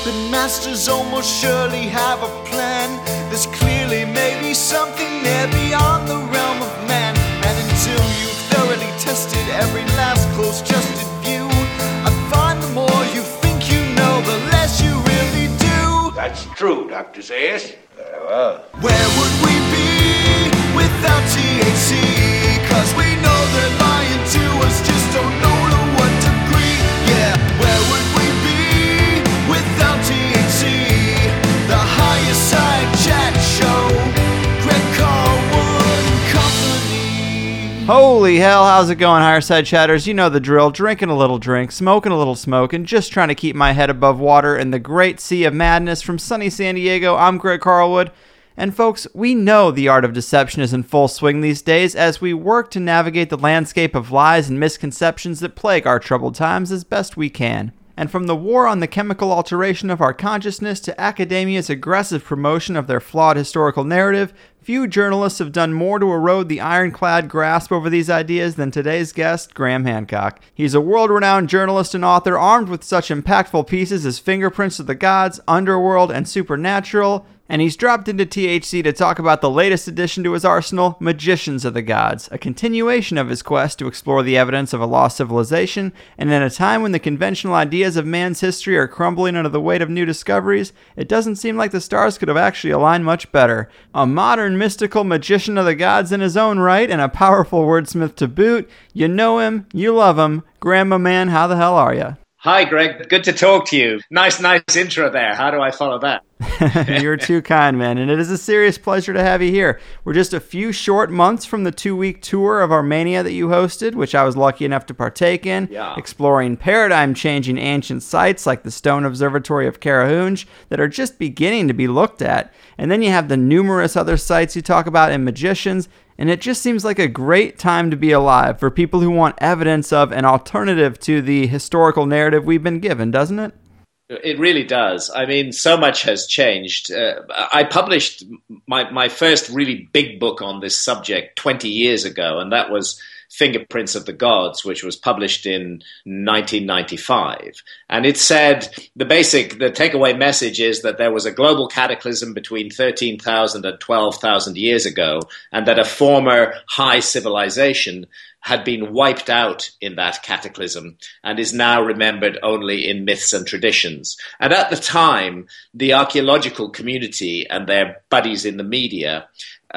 The masters almost surely have a plan. There's clearly maybe something there beyond the realm of man. And until you've thoroughly tested every last close-trusted view, I find the more you think you know, the less you really do. That's true, Dr. Zayas. Very well. Where would we be without THC? 'Cause we know they're lying to us, just don't know to what degree. Yeah, where would we be without THC? The Higher Side Chat Show, Greg Carlwood and Company. Holy hell, how's it going, Higher Side Chatters? You know the drill. Drinking a little drink, smoking a little smoke, and just trying to keep my head above water in the great sea of madness from sunny San Diego. I'm Greg Carlwood. And folks, we know the art of deception is in full swing these days as we work to navigate the landscape of lies and misconceptions that plague our troubled times as best we can. And from the war on the chemical alteration of our consciousness to academia's aggressive promotion of their flawed historical narrative, few journalists have done more to erode the ironclad grasp over these ideas than today's guest, Graham Hancock. He's a world-renowned journalist and author armed with such impactful pieces as Fingerprints of the Gods, Underworld, and Supernatural, and he's dropped into THC to talk about the latest addition to his arsenal, Magicians of the Gods, a continuation of his quest to explore the evidence of a lost civilization, and in a time when the conventional ideas of man's history are crumbling under the weight of new discoveries, it doesn't seem like the stars could have actually aligned much better. A modern mystical magician of the gods in his own right, and a powerful wordsmith to boot. You know him, you love him. Grandma man, how the hell are you? Hi, Greg. Good to talk to you. Nice intro there. How do I follow that? You're too kind, man, and it is a serious pleasure to have you here. We're just a few short months from the 2-week tour of Armenia that you hosted, which I was lucky enough to partake in, exploring paradigm-changing ancient sites like the Stone Observatory of Karahunj that are just beginning to be looked at. And then you have the numerous other sites you talk about in Magicians, and it just seems like a great time to be alive for people who want evidence of an alternative to the historical narrative we've been given, doesn't it? It really does. I mean, so much has changed. I published my first really big book on this subject 20 years ago, and that was Fingerprints of the Gods, which was published in 1995. And it said the takeaway message is that there was a global cataclysm between 13,000 and 12,000 years ago, and that a former high civilization had been wiped out in that cataclysm and is now remembered only in myths and traditions. And at the time, the archaeological community and their buddies in the media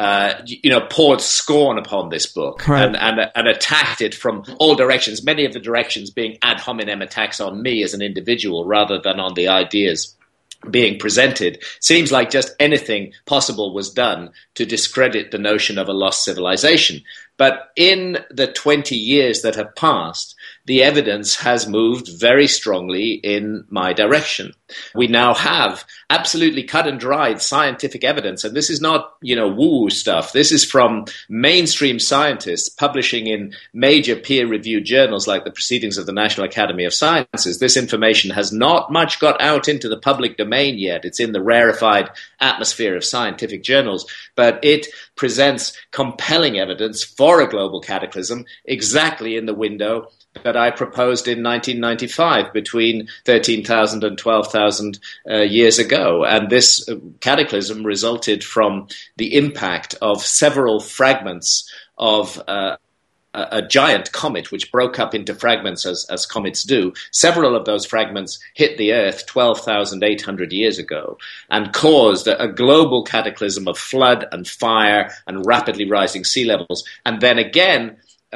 poured scorn upon this book, right, and attacked it from all directions, many of the directions being ad hominem attacks on me as an individual rather than on the ideas being presented. Seems like just anything possible was done to discredit the notion of a lost civilization. But in the 20 years that have passed, the evidence has moved very strongly in my direction. We now have absolutely cut and dried scientific evidence, and this is not, woo-woo stuff. This is from mainstream scientists publishing in major peer-reviewed journals like the Proceedings of the National Academy of Sciences. This information has not much got out into the public domain yet. It's in the rarefied atmosphere of scientific journals, but it presents compelling evidence for a global cataclysm exactly in the window that I proposed in 1995 between 13,000 and 12,000 years ago. And this cataclysm resulted from the impact of several fragments of a giant comet, which broke up into fragments as comets do. Several of those fragments hit the Earth 12,800 years ago and caused a global cataclysm of flood and fire and rapidly rising sea levels. And then again,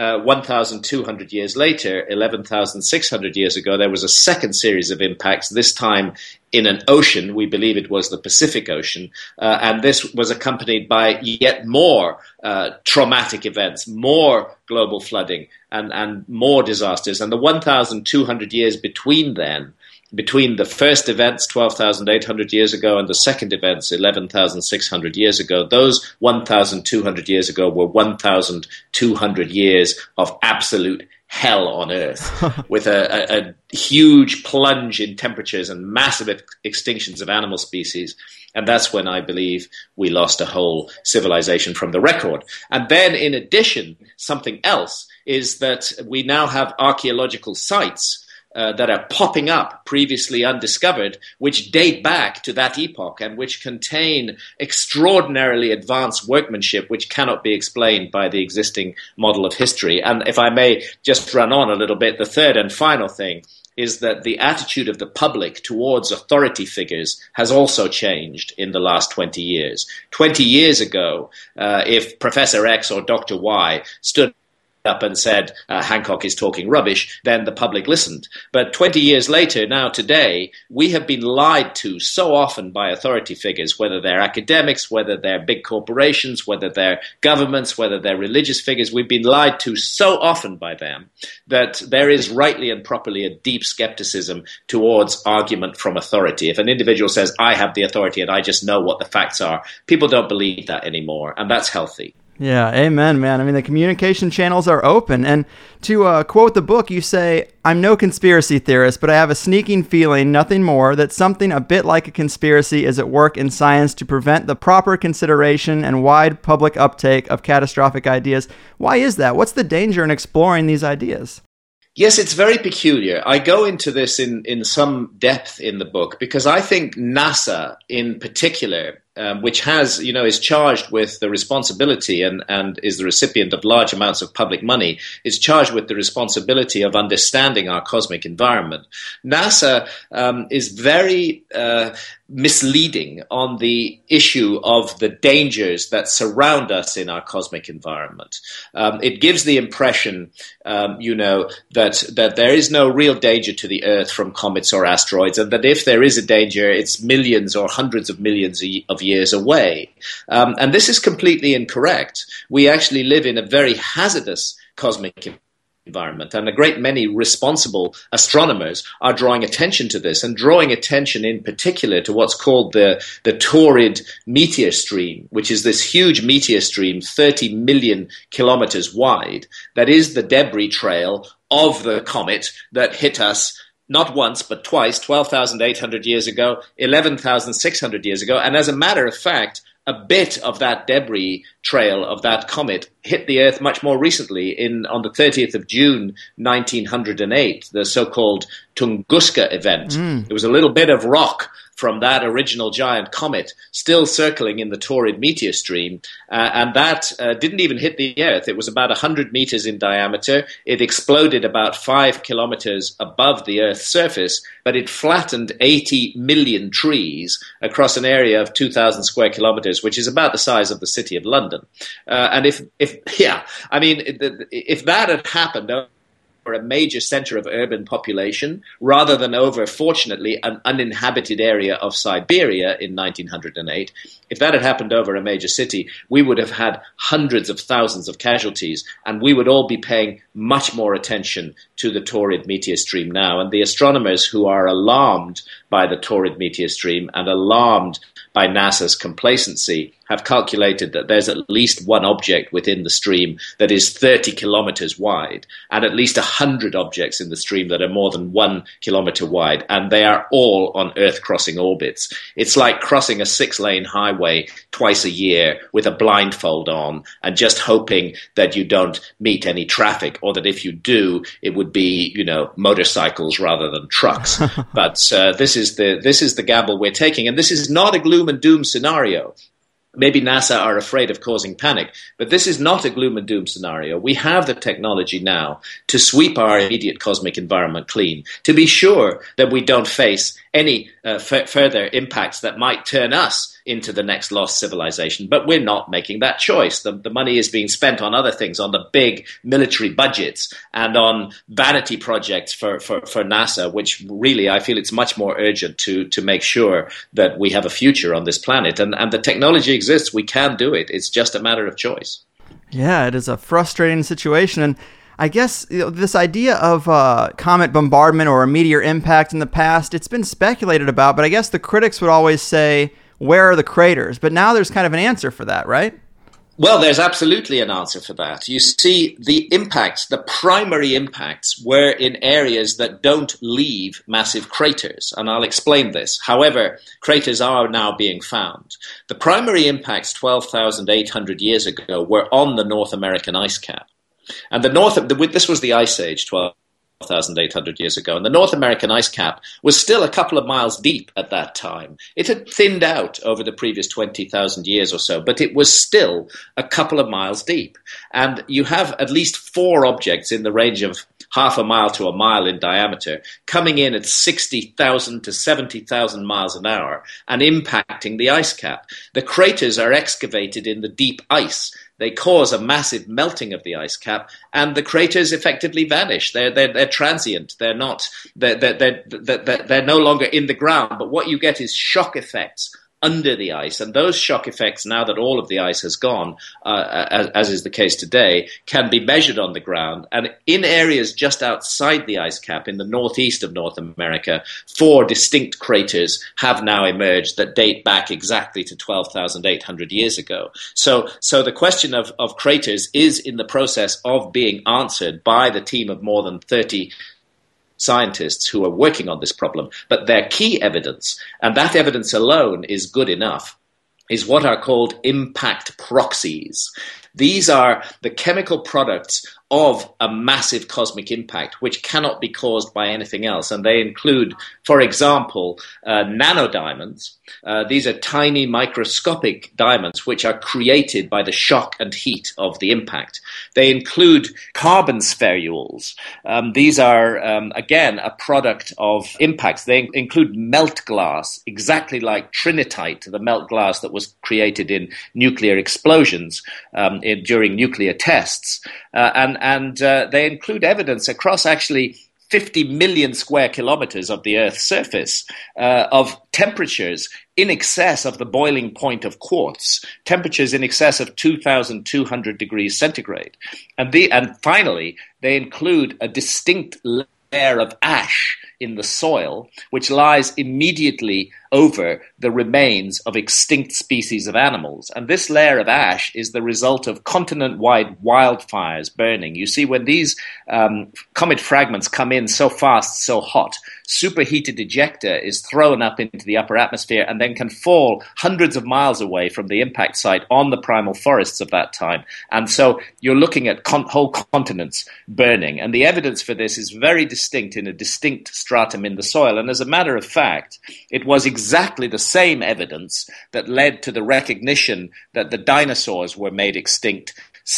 1,200 years later, 11,600 years ago, there was a second series of impacts, this time in an ocean. We believe it was the Pacific Ocean. And this was accompanied by yet more traumatic events, more global flooding and more disasters. And the 1,200 years between the first events 12,800 years ago and the second events 11,600 years ago, those 1,200 years ago were 1,200 years of absolute hell on Earth, with a huge plunge in temperatures and massive extinctions of animal species. And that's when I believe we lost a whole civilization from the record. And then in addition, something else is that we now have archaeological sites that are popping up, previously undiscovered, which date back to that epoch and which contain extraordinarily advanced workmanship which cannot be explained by the existing model of history. And if I may just run on a little bit, the third and final thing is that the attitude of the public towards authority figures has also changed in the last 20 years. 20 years ago, if Professor X or Dr. Y stood up and said, Hancock is talking rubbish, then the public listened. But 20 years later, now today, we have been lied to so often by authority figures, whether they're academics, whether they're big corporations, whether they're governments, whether they're religious figures. We've been lied to so often by them that there is rightly and properly a deep skepticism towards argument from authority. If an individual says, I have the authority and I just know what the facts are, people don't believe that anymore, and that's healthy. Yeah, amen, man. I mean, the communication channels are open. And to quote the book, you say, I'm no conspiracy theorist, but I have a sneaking feeling, nothing more, that something a bit like a conspiracy is at work in science to prevent the proper consideration and wide public uptake of catastrophic ideas. Why is that? What's the danger in exploring these ideas? Yes, it's very peculiar. I go into this in some depth in the book because I think NASA in particular, which has, is charged with the responsibility and is the recipient of large amounts of public money, is charged with the responsibility of understanding our cosmic environment. NASA is very misleading on the issue of the dangers that surround us in our cosmic environment. It gives the impression, that there is no real danger to the Earth from comets or asteroids, and that if there is a danger, it's millions or hundreds of millions of years away. And this is completely incorrect. We actually live in a very hazardous cosmic environment, and a great many responsible astronomers are drawing attention to this, and drawing attention in particular to what's called the Taurid meteor stream, which is this huge meteor stream 30 million kilometers wide, that is the debris trail of the comet that hit us not once, but twice, 12,800 years ago, 11,600 years ago. And as a matter of fact, a bit of that debris trail of that comet hit the Earth much more recently on the 30th of June, 1908, the so-called Tunguska event. There was a little bit of rock from that original giant comet still circling in the Taurid meteor stream, and that didn't even hit the Earth. It was about 100 meters in diameter. It exploded about 5 kilometers above the Earth's surface, but it flattened 80 million trees across an area of 2,000 square kilometers, which is about the size of the city of London. And if that had happened or a major center of urban population, rather than over, fortunately, an uninhabited area of Siberia in 1908. If that had happened over a major city, we would have had hundreds of thousands of casualties, and we would all be paying much more attention to the Taurid meteor stream now. And the astronomers who are alarmed by the Taurid meteor stream and alarmed by NASA's complacency have calculated that there's at least one object within the stream that is 30 kilometers wide, and at least 100 objects in the stream that are more than 1 kilometer wide, and they are all on Earth-crossing orbits. It's like crossing a 6-lane highway twice a year with a blindfold on and just hoping that you don't meet any traffic, or that if you do, it would be, motorcycles rather than trucks. But this is the gamble we're taking, and this is not a gloom and doom scenario. Maybe NASA are afraid of causing panic, but this is not a gloom and doom scenario. We have the technology now to sweep our immediate cosmic environment clean, to be sure that we don't face any further impacts that might turn us into the next lost civilization. But we're not making that choice. The money is being spent on other things, on the big military budgets and on vanity projects for NASA, which really I feel it's much more urgent to make sure that we have a future on this planet. And the technology exists. We can do it. It's just a matter of choice. Yeah, it is a frustrating situation. And I guess this idea of comet bombardment or a meteor impact in the past, it's been speculated about, but I guess the critics would always say, where are the craters? But now there's kind of an answer for that, right? Well, there's absolutely an answer for that. You see, the impacts, the primary impacts, were in areas that don't leave massive craters, and I'll explain this. However, craters are now being found. The primary impacts 12,800 years ago were on the North American ice cap. And this was the Ice Age, 12,000 12,800 years ago. And the North American ice cap was still a couple of miles deep at that time. It had thinned out over the previous 20,000 years or so, but it was still a couple of miles deep. And you have at least 4 objects in the range of half a mile to a mile in diameter coming in at 60,000 to 70,000 miles an hour and impacting the ice cap. The craters are excavated in the deep ice. They cause a massive melting of the ice cap, and the craters effectively vanish. They're transient. They're not. They're no longer in the ground. But what you get is shock effects under the ice, and those shock effects, now that all of the ice has gone, as is the case today, can be measured on the ground. And in areas just outside the ice cap, in the northeast of North America, 4 distinct craters have now emerged that date back exactly to 12,800 years ago. So the question of craters is in the process of being answered by the team of more than 30 scientists who are working on this problem. But their key evidence, and that evidence alone is good enough, is what are called impact proxies. These are the chemical products of a massive cosmic impact, which cannot be caused by anything else. And they include, for example, nanodiamonds. These are tiny microscopic diamonds which are created by the shock and heat of the impact. They include carbon spherules. These are, again, a product of impacts. They include melt glass, exactly like trinitite, the melt glass that was created in nuclear explosions during nuclear tests. And they include evidence across actually 50 million square kilometers of the Earth's surface of temperatures in excess of the boiling point of quartz, temperatures in excess of 2,200 degrees centigrade. And finally, they include a distinct layer of ash in the soil, which lies immediately over the remains of extinct species of animals. And this layer of ash is the result of continent-wide wildfires burning. You see, when these comet fragments come in so fast, so hot, superheated ejecta is thrown up into the upper atmosphere and then can fall hundreds of miles away from the impact site on the primal forests of that time. And so you're looking at whole continents burning. And the evidence for this is very distinct in a distinct stratum in the soil. And as a matter of fact, it was exactly the same evidence that led to the recognition that the dinosaurs were made extinct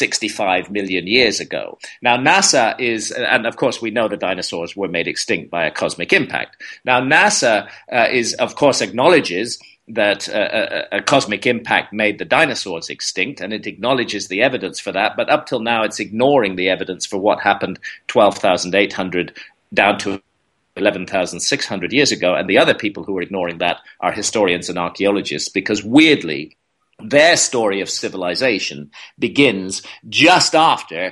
65 million years ago. Now, NASA is, and of course we know the dinosaurs were made extinct by a cosmic impact. Now, NASA of course acknowledges that a cosmic impact made the dinosaurs extinct, and it acknowledges the evidence for that, but up till now it's ignoring the evidence for what happened 12,800 down to 11,600 years ago. And the other people who are ignoring that are historians and archaeologists, because weirdly, their story of civilization begins just after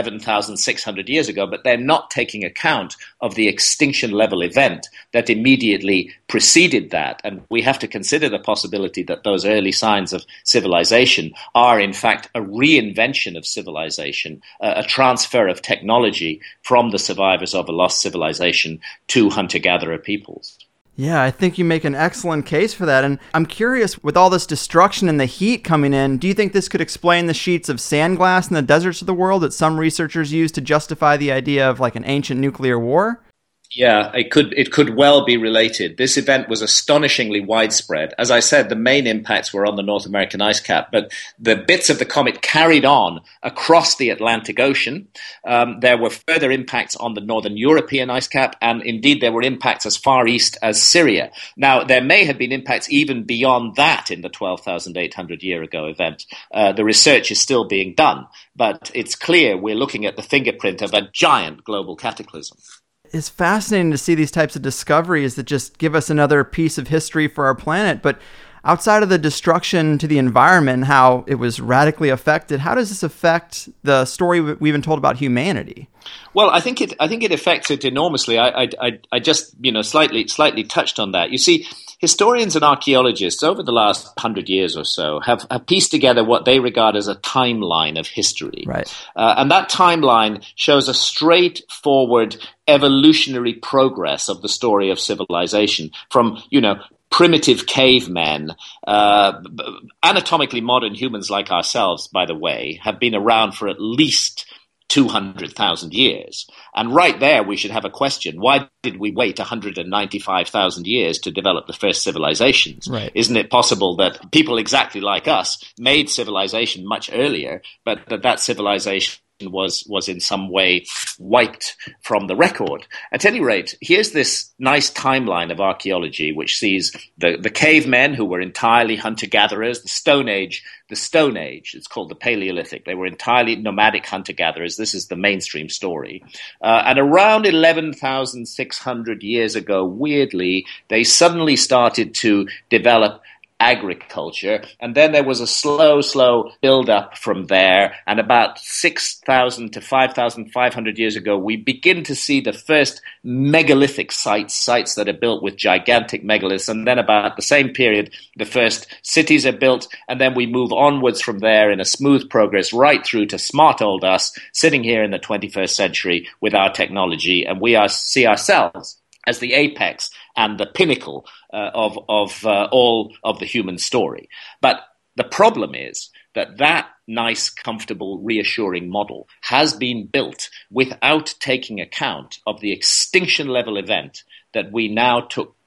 11,600 years ago, but they're not taking account of the extinction level event that immediately preceded that. And we have to consider the possibility that those early signs of civilization are in fact a reinvention of civilization, a transfer of technology from the survivors of a lost civilization to hunter-gatherer peoples. Yeah, I think you make an excellent case for that. And I'm curious, with all this destruction and the heat coming in, do you think this could explain the sheets of sand glass in the deserts of the world that some researchers use to justify the idea of like an ancient nuclear war? Yeah, it could well be related. This event was astonishingly widespread. As I said, the main impacts were on the North American ice cap, but the bits of the comet carried on across the Atlantic Ocean. There were further impacts on the Northern European ice cap, and indeed there were impacts as far east as Syria. Now, there may have been impacts even beyond that in the 12,800 year ago event. The research is still being done, but it's clear we're looking at the fingerprint of a giant global cataclysm. It's fascinating to see these types of discoveries that just give us another piece of history for our planet. But outside of the destruction to the environment and how it was radically affected, how does this affect the story we've been told about humanity? Well, I think it affects it enormously. I just slightly touched on that. You see, historians and archaeologists over the last 100 years or so have pieced together what they regard as a timeline of history. Right. And that timeline shows a straightforward evolutionary progress of the story of civilization from, primitive cavemen, anatomically modern humans like ourselves, by the way, have been around for at least 200,000 years. And right there, we should have a question. Why did we wait 195,000 years to develop the first civilizations? Right. Isn't it possible that people exactly like us made civilization much earlier, but that civilization was in some way wiped from the record? At any rate, here's this nice timeline of archaeology which sees the cavemen, who were entirely hunter-gatherers, the Stone Age, it's called the Paleolithic. They were entirely nomadic hunter-gatherers. This is the mainstream story. And around 11,600 years ago, weirdly, they suddenly started to develop agriculture, and then there was a slow build-up from there, and about 6,000 to 5,500 years ago, we begin to see the first megalithic sites that are built with gigantic megaliths, and then about the same period, the first cities are built, and then we move onwards from there in a smooth progress right through to smart old us, sitting here in the 21st century with our technology, and we see ourselves as the apex and the pinnacle of all of the human story. But the problem is that nice, comfortable, reassuring model has been built without taking account of the extinction level event that we now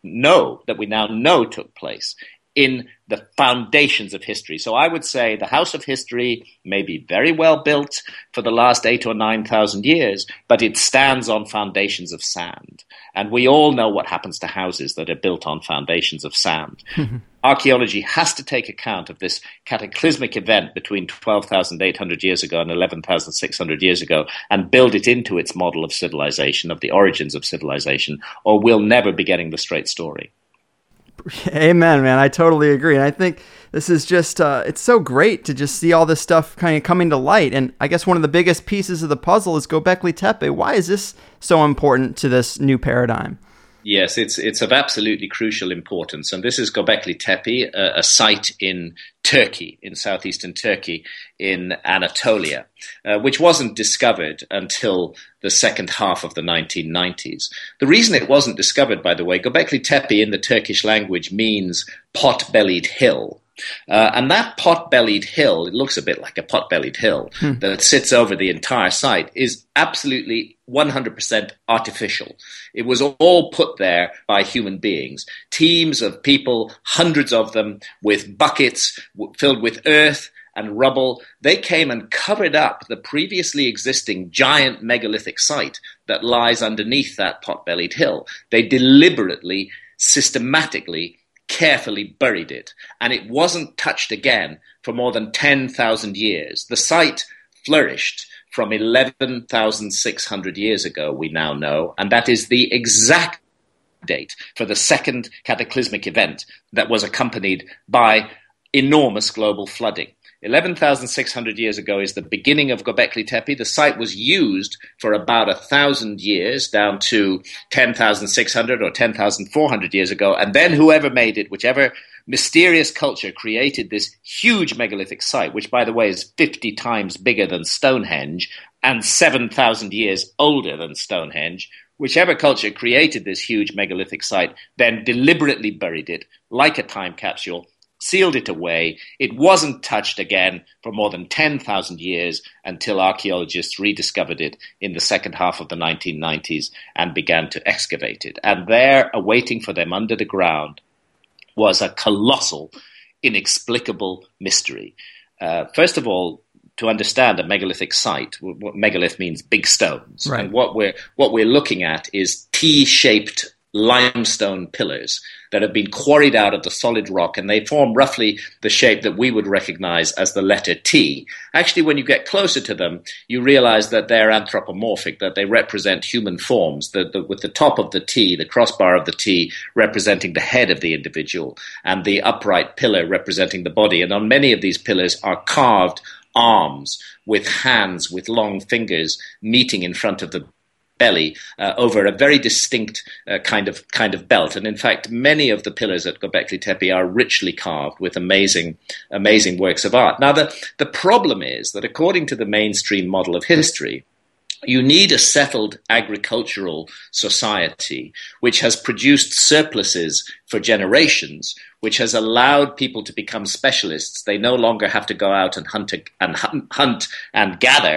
know took place in the foundations of history. So I would say the house of history may be very well built for the last 8,000 or 9,000 years, but it stands on foundations of sand. And we all know what happens to houses that are built on foundations of sand. Archaeology has to take account of this cataclysmic event between 12,800 years ago and 11,600 years ago and build it into its model of civilization, of the origins of civilization, or we'll never be getting the straight story. Amen, man. I totally agree. And I think this is just, it's so great to just see all this stuff kind of coming to light. And I guess one of the biggest pieces of the puzzle is Göbekli Tepe. Why is this so important to this new paradigm? Yes, it's of absolutely crucial importance. And this is Göbekli Tepe, a site in Turkey, in southeastern Turkey, in Anatolia, which wasn't discovered until the second half of the 1990s. The reason it wasn't discovered, by the way, Göbekli Tepe in the Turkish language means pot-bellied hill. And that pot-bellied hill, it looks a bit like a pot-bellied hill that sits over the entire site, is absolutely 100% artificial. It was all put there by human beings. Teams of people, hundreds of them, with buckets filled with earth and rubble. They came and covered up the previously existing giant megalithic site that lies underneath that pot-bellied hill. They deliberately, systematically, carefully buried it, and it wasn't touched again for more than 10,000 years. The site flourished from 11,600 years ago, we now know, and that is the exact date for the second cataclysmic event that was accompanied by enormous global flooding. 11,600 years ago is the beginning of Göbekli Tepe. The site was used for about 1,000 years, down to 10,600 or 10,400 years ago. And then whoever made it, whichever mysterious culture created this huge megalithic site, which, by the way, is 50 times bigger than Stonehenge and 7,000 years older than Stonehenge, whichever culture created this huge megalithic site then deliberately buried it like a time capsule, sealed it away. It wasn't touched again for more than 10,000 years until archaeologists rediscovered it in the second half of the 1990s and began to excavate it. And there, awaiting for them under the ground, was a colossal, inexplicable mystery. First of all, to understand a megalithic site, what megalith means big stones. Right. And what we're looking at is T-shaped limestone pillars that have been quarried out of the solid rock, and they form roughly the shape that we would recognize as the letter T. Actually, when you get closer to them, you realize that they're anthropomorphic, that they represent human forms, with the top of the T, the crossbar of the T, representing the head of the individual, and the upright pillar representing the body. And on many of these pillars are carved arms with hands with long fingers meeting in front of the belly over a very distinct kind of belt. And in fact, many of the pillars at Göbekli Tepe are richly carved with amazing works of art. Now, the problem is that according to the mainstream model of history, you need a settled agricultural society which has produced surpluses for generations, which has allowed people to become specialists. They no longer have to go out and hunt and gather.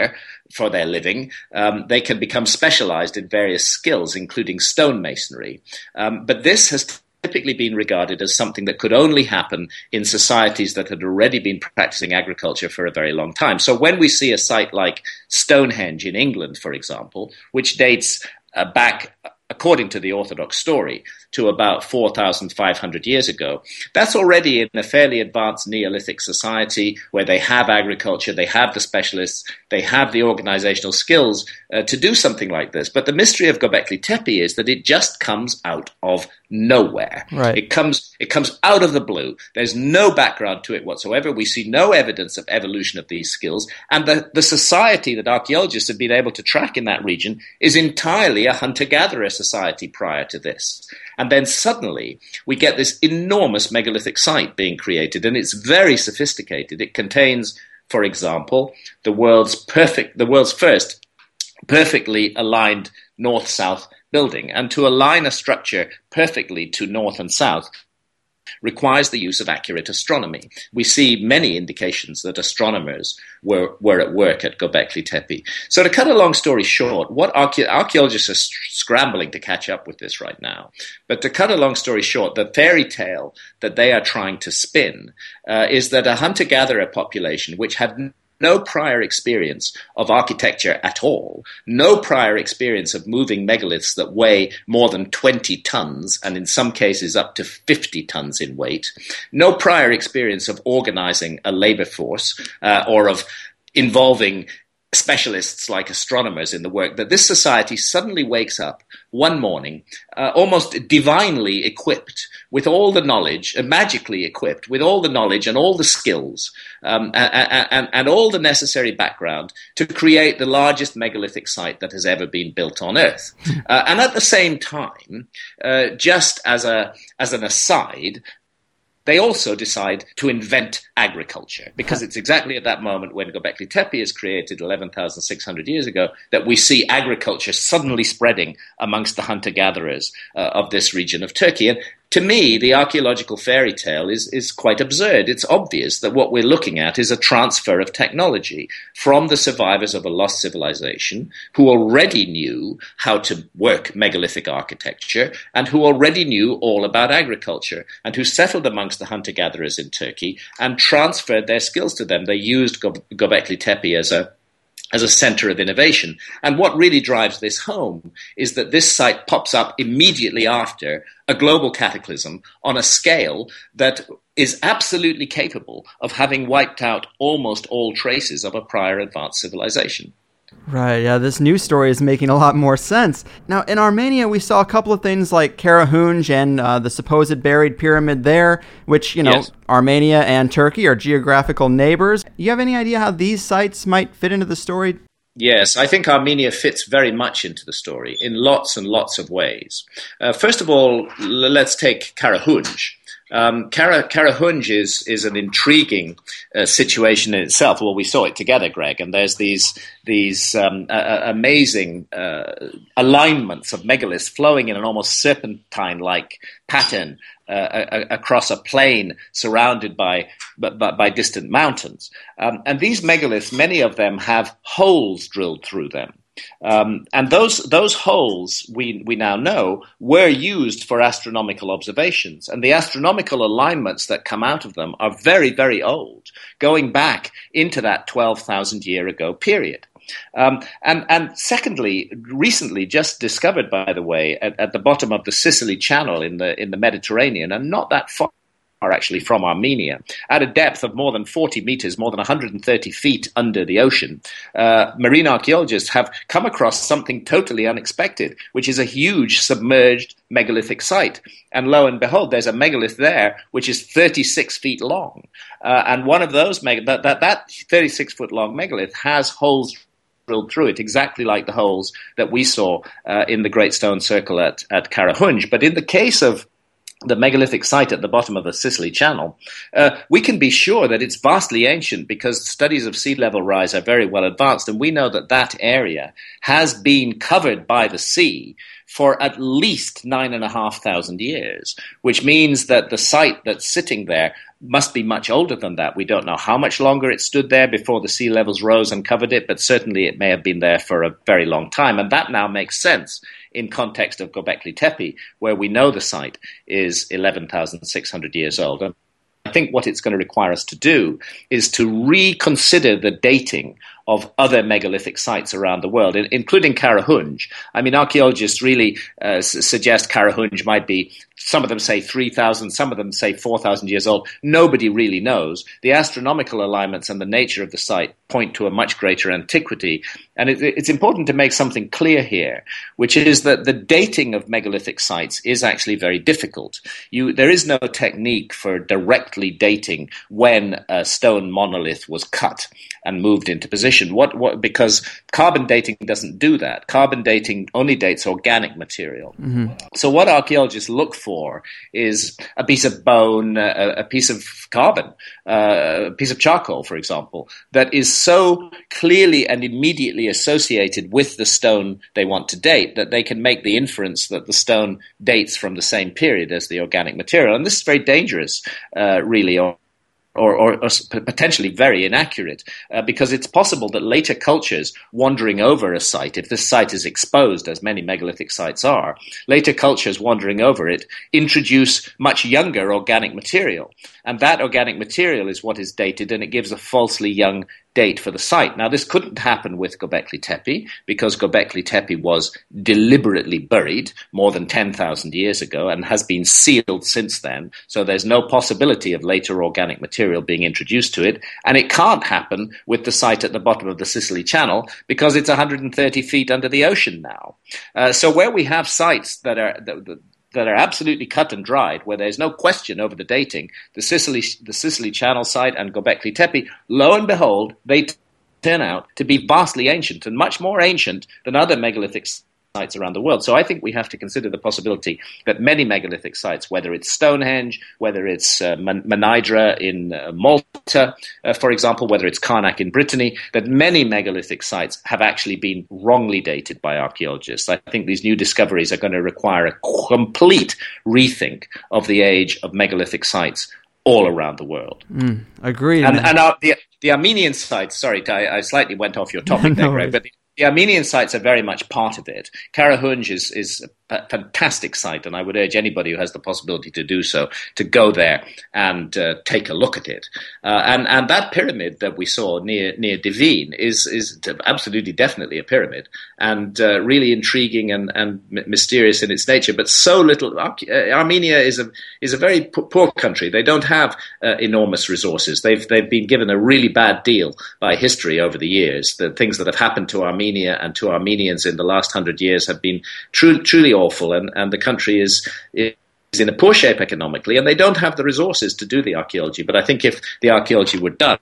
for their living, they can become specialized in various skills, including stonemasonry. But this has typically been regarded as something that could only happen in societies that had already been practicing agriculture for a very long time. So when we see a site like Stonehenge in England, for example, which dates back, according to the Orthodox story, to about 4,500 years ago, that's already in a fairly advanced Neolithic society where they have agriculture, they have the specialists, they have the organizational skills to do something like this. But the mystery of Göbekli Tepe is that it just comes out of nowhere. Right. It comes out of the blue. There's no background to it whatsoever. We see no evidence of evolution of these skills. And the society that archaeologists have been able to track in that region is entirely a hunter-gatherer society prior to this. And then suddenly we get this enormous megalithic site being created, and it's very sophisticated. It contains, for example, the world's first perfectly aligned north-south building. And to align a structure perfectly to north and south requires the use of accurate astronomy. We see many indications that astronomers were at work at Göbekli Tepe. So to cut a long story short, what archaeologists are scrambling to catch up with this right now. But to cut a long story short, the fairy tale that they are trying to spin is that a hunter-gatherer population which had no prior experience of architecture at all, no prior experience of moving megaliths that weigh more than 20 tons, and in some cases up to 50 tons in weight, no prior experience of organizing a labor force or of involving specialists like astronomers in the work, that this society suddenly wakes up one morning almost divinely equipped with all the knowledge, magically equipped with all the knowledge and all the skills and all the necessary background to create the largest megalithic site that has ever been built on Earth. And at the same time, just as an aside, they also decide to invent agriculture, because it's exactly at that moment when Göbekli Tepe is created 11,600 years ago that we see agriculture suddenly spreading amongst the hunter-gatherers of this region of Turkey. And to me, the archaeological fairy tale is quite absurd. It's obvious that what we're looking at is a transfer of technology from the survivors of a lost civilization who already knew how to work megalithic architecture and who already knew all about agriculture and who settled amongst the hunter-gatherers in Turkey and transferred their skills to them. They used Göbekli Tepe as a center of innovation. And what really drives this home is that this site pops up immediately after a global cataclysm on a scale that is absolutely capable of having wiped out almost all traces of a prior advanced civilization. Right, yeah, this news story is making a lot more sense. Now, in Armenia, we saw a couple of things like Karahunj and the supposed buried pyramid there, which, Yes. Armenia and Turkey are geographical neighbors. You have any idea how these sites might fit into the story? Yes, I think Armenia fits very much into the story in lots and lots of ways. First of all, let's take Karahunj. Karahunj is an intriguing situation in itself. Well, we saw it together, Greg, and there's these amazing alignments of megaliths flowing in an almost serpentine-like pattern across a plain surrounded by distant mountains. And these megaliths, many of them have holes drilled through them. And those holes, we now know, were used for astronomical observations. And the astronomical alignments that come out of them are very, very old, going back into that 12,000 year ago period. And secondly, recently just discovered, by the way, at the bottom of the Sicily Channel in the Mediterranean, and not that far actually from Armenia, at a depth of more than 40 meters, more than 130 feet under the ocean, marine archaeologists have come across something totally unexpected, which is a huge submerged megalithic site. And lo and behold, there's a megalith there which is 36 feet long. And one of those, that 36-foot long megalith has holes drilled through it, exactly like the holes that we saw in the Great Stone Circle at Karahunj. But in the case of the megalithic site at the bottom of the Sicily Channel, we can be sure that it's vastly ancient because studies of sea level rise are very well advanced, and we know that that area has been covered by the sea for at least 9,500 years, which means that the site that's sitting there must be much older than that. We don't know how much longer it stood there before the sea levels rose and covered it, but certainly it may have been there for a very long time. And that now makes sense in context of Göbekli Tepe, where we know the site is 11,600 years old. And I think what it's going to require us to do is to reconsider the dating of other megalithic sites around the world, including Karahunj. I mean, archaeologists really suggest Karahunj might be, some of them say 3,000, some of them say 4,000 years old. Nobody really knows. The astronomical alignments and the nature of the site point to a much greater antiquity. And it's important to make something clear here, which is that the dating of megalithic sites is actually very difficult. There is no technique for directly dating when a stone monolith was cut and moved into position. Because carbon dating doesn't do that. Carbon dating only dates organic material. Mm-hmm. So what archaeologists look for is a piece of bone, a piece of carbon, a piece of charcoal, for example, that is so clearly and immediately associated with the stone they want to date that they can make the inference that the stone dates from the same period as the organic material. And this is very dangerous, really, or potentially very inaccurate, because it's possible that later cultures wandering over a site, if this site is exposed, as many megalithic sites are, later cultures wandering over it introduce much younger organic material. And that organic material is what is dated, and it gives a falsely young date for the site. Now, this couldn't happen with Göbekli Tepe, because Göbekli Tepe was deliberately buried more than 10,000 years ago and has been sealed since then. So there's no possibility of later organic material being introduced to it. And it can't happen with the site at the bottom of the Sicily Channel, because it's 130 feet under the ocean now. So where we have sites that are absolutely cut and dried, where there's no question over the dating, the Sicily Channel site and Göbekli Tepe, lo and behold, they turn out to be vastly ancient, and much more ancient than other megalithic sites around the world. So I think we have to consider the possibility that many megalithic sites, whether it's Stonehenge, whether it's Menidra in Malta, for example, whether it's Karnak in Brittany, that many megalithic sites have actually been wrongly dated by archaeologists. I think these new discoveries are going to require a complete rethink of the age of megalithic sites all around the world. Agreed. And the Armenian sites, sorry, I slightly went off your topic there, Greg, but the Armenian sites are very much part of it. Karahunj is a fantastic site, and I would urge anybody who has the possibility to do so to go there and take a look at it. And that pyramid that we saw near Divine is absolutely, definitely a pyramid, and really intriguing and mysterious in its nature. But so little. Armenia is a very poor country. They don't have enormous resources. They've been given a really bad deal by history over the years. The things that have happened to Armenia and to Armenians in the last 100 years have been truly awful, and the country is in a poor shape economically, and they don't have the resources to do the archaeology. But I think if the archaeology were done,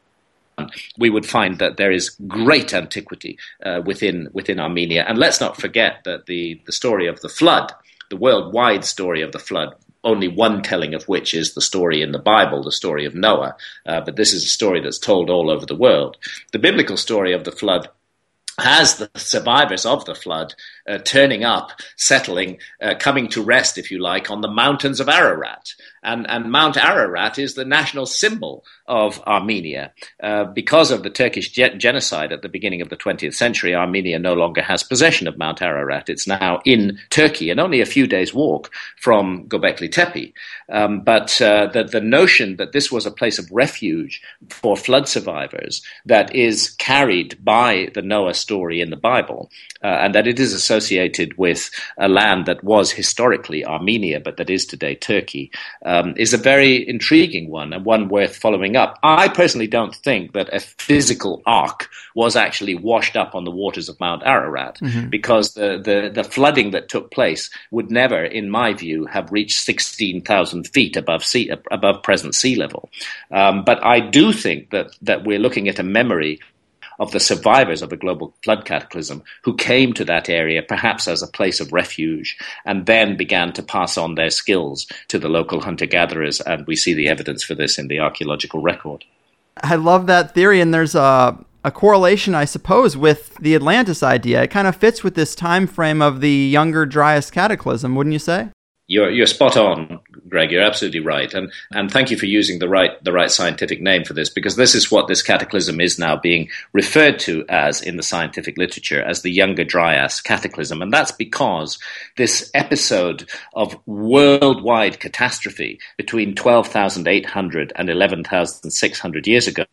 we would find that there is great antiquity within Armenia. And let's not forget that the story of the flood, the worldwide story of the flood, only one telling of which is the story in the Bible, the story of Noah. But this is a story that's told all over the world. The biblical story of the flood has the survivors of the flood turning up, settling, coming to rest, if you like, on the mountains of Ararat. And Mount Ararat is the national symbol of Armenia. Because of the Turkish genocide at the beginning of the 20th century, Armenia no longer has possession of Mount Ararat. It's now in Turkey and only a few days' walk from Göbekli Tepe. But the notion that this was a place of refuge for flood survivors that is carried by the Noah story in the Bible, and that it is associated with a land that was historically Armenia, but that is today Turkey, is a very intriguing one, and one worth following up. I personally don't think that a physical ark was actually washed up on the waters of Mount Ararat, because the flooding that took place would never, in my view, have reached 16,000 feet above present sea level. But I do think that we're looking at a memory of the survivors of a global flood cataclysm who came to that area perhaps as a place of refuge and then began to pass on their skills to the local hunter-gatherers, and we see the evidence for this in the archaeological record. I love that theory, and there's a correlation, I suppose, with the Atlantis idea. It kind of fits with this time frame of the Younger Dryas cataclysm, wouldn't you say? You're spot on, Greg. You're absolutely right. And thank you for using the right scientific name for this, because this is what this cataclysm is now being referred to as in the scientific literature, as the Younger Dryas cataclysm. And that's because this episode of worldwide catastrophe between 12,800 and 11,600 years ago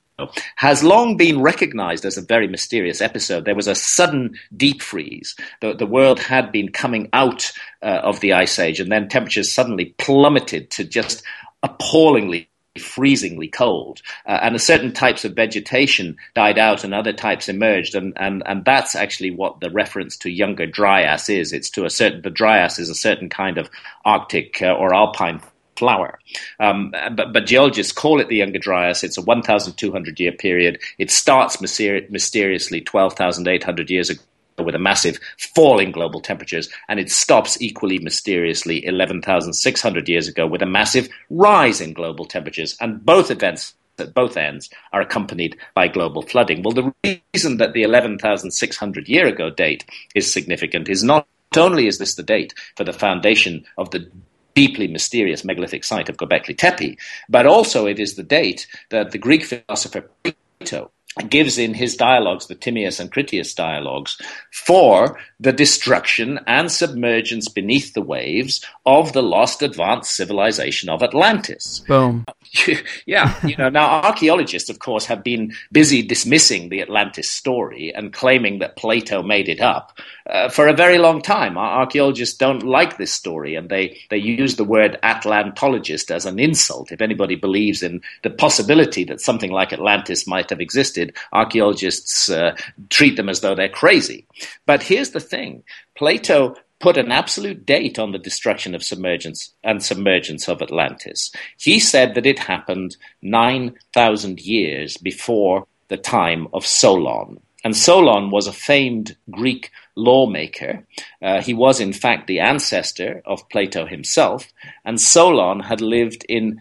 has long been recognized as a very mysterious episode. There was a sudden deep freeze. The world had been coming out of the Ice Age, and then temperatures suddenly plummeted to just appallingly, freezingly cold. And certain types of vegetation died out and other types emerged. And that's actually what the reference to Younger Dryas is. The Dryas is a certain kind of Arctic or alpine flower. But geologists call it the Younger Dryas. It's a 1,200-year period. It starts mysteriously 12,800 years ago with a massive fall in global temperatures, and it stops equally mysteriously 11,600 years ago with a massive rise in global temperatures. And both events at both ends are accompanied by global flooding. Well, the reason that the 11,600 year ago date is significant is not only is this the date for the foundation of the deeply mysterious megalithic site of Göbekli Tepe, but also it is the date that the Greek philosopher Plato gives in his dialogues, the Timaeus and Critias dialogues, for the destruction and submergence beneath the waves of the lost advanced civilization of Atlantis. Boom. Yeah, now archaeologists, of course, have been busy dismissing the Atlantis story and claiming that Plato made it up for a very long time. Archaeologists don't like this story, and they use the word Atlantologist as an insult. If anybody believes in the possibility that something like Atlantis might have existed, archaeologists treat them as though they're crazy. But here's the thing. Plato put an absolute date on the destruction of submergence of Atlantis. He said that it happened 9,000 years before the time of Solon. And Solon was a famed Greek lawmaker. He was, in fact, the ancestor of Plato himself, and Solon had lived in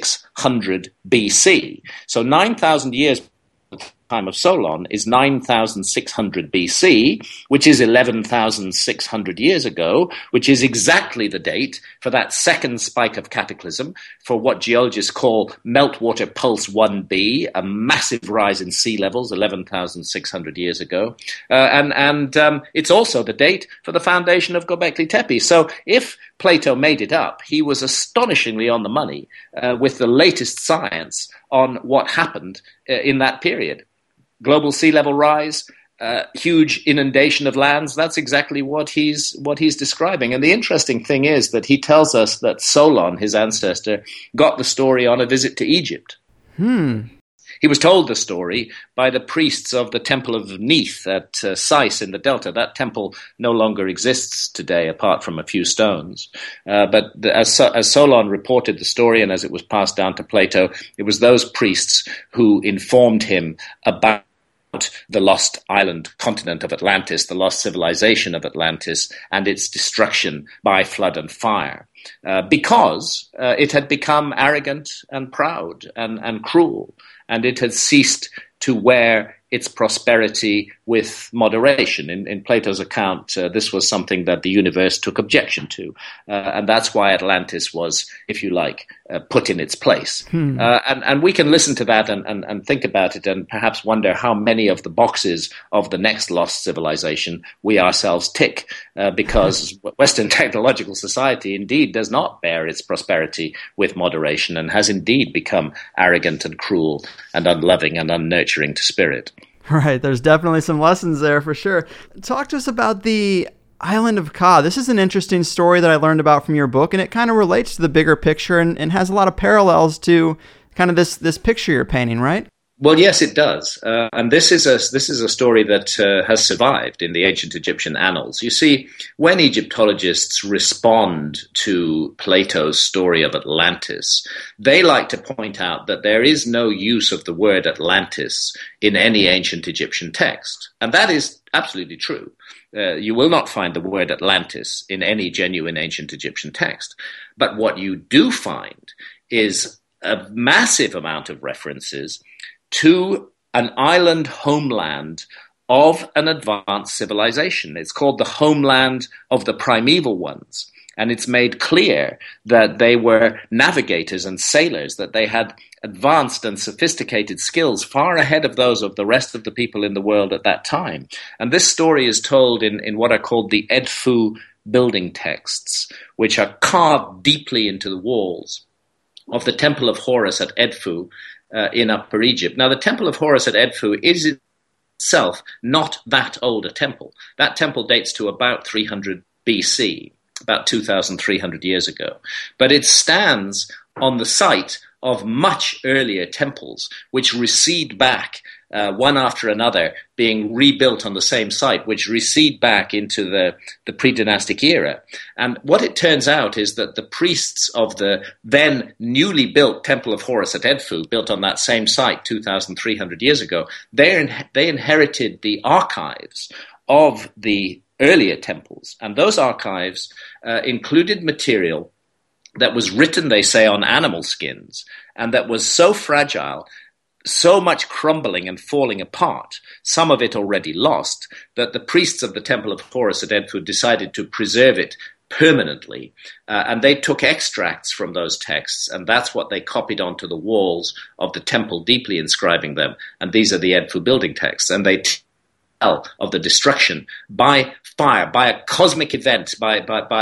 600 BC. So 9,000 years time of Solon is 9,600 BC, which is 11,600 years ago, which is exactly the date for that second spike of cataclysm, for what geologists call meltwater pulse 1b, a massive rise in sea levels 11,600 years ago. And it's also the date for the foundation of Göbekli Tepe. So if Plato made it up, he was astonishingly on the money with the latest science on what happened in that period. Global sea level rise, huge inundation of lands. That's exactly what he's describing. And the interesting thing is that he tells us that Solon, his ancestor, got the story on a visit to Egypt. He was told the story by the priests of the Temple of Neith at Sais in the Delta. That temple no longer exists today, apart from a few stones. But as Solon reported the story, and as it was passed down to Plato, it was those priests who informed him about the lost island continent of Atlantis, the lost civilization of Atlantis, and its destruction by flood and fire, because it had become arrogant and proud and cruel, and it had ceased to wear its prosperity with moderation. In Plato's account, this was something that the universe took objection to, and that's why Atlantis was, if you like, put in its place. And we can listen to that and think about it and perhaps wonder how many of the boxes of the next lost civilization we ourselves tick, because Western technological society indeed does not bear its prosperity with moderation and has indeed become arrogant and cruel and unloving and unnurturing to spirit. Right, there's definitely some lessons there for sure. Talk to us about the Island of Ka. This is an interesting story that I learned about from your book, and it kind of relates to the bigger picture and has a lot of parallels to kind of this picture you're painting, right? Well, yes, it does. And this is a story that has survived in the ancient Egyptian annals. You see, when Egyptologists respond to Plato's story of Atlantis, they like to point out that there is no use of the word Atlantis in any ancient Egyptian text. And that is absolutely true. You will not find the word Atlantis in any genuine ancient Egyptian text. But what you do find is a massive amount of references to an island homeland of an advanced civilization. It's called the homeland of the primeval ones. And it's made clear that they were navigators and sailors, that they had advanced and sophisticated skills far ahead of those of the rest of the people in the world at that time. And this story is told in what are called the Edfu building texts, which are carved deeply into the walls of the Temple of Horus at Edfu in Upper Egypt. Now, the Temple of Horus at Edfu is itself not that old a temple. That temple dates to about 300 BC, about 2,300 years ago. But it stands on the site of much earlier temples, which recede back one after another, being rebuilt on the same site, which recede back into the pre-dynastic era. And what it turns out is that the priests of the then newly built Temple of Horus at Edfu, built on that same site 2,300 years ago, they inherited the archives of the earlier temples. And those archives included material that was written, they say, on animal skins, and that was so fragile, so much crumbling and falling apart, some of it already lost, that the priests of the Temple of Horus at Edfu decided to preserve it permanently. And they took extracts from those texts, and that's what they copied onto the walls of the temple, deeply inscribing them. And these are the Edfu building texts. And they tell of the destruction by fire, by a cosmic event, by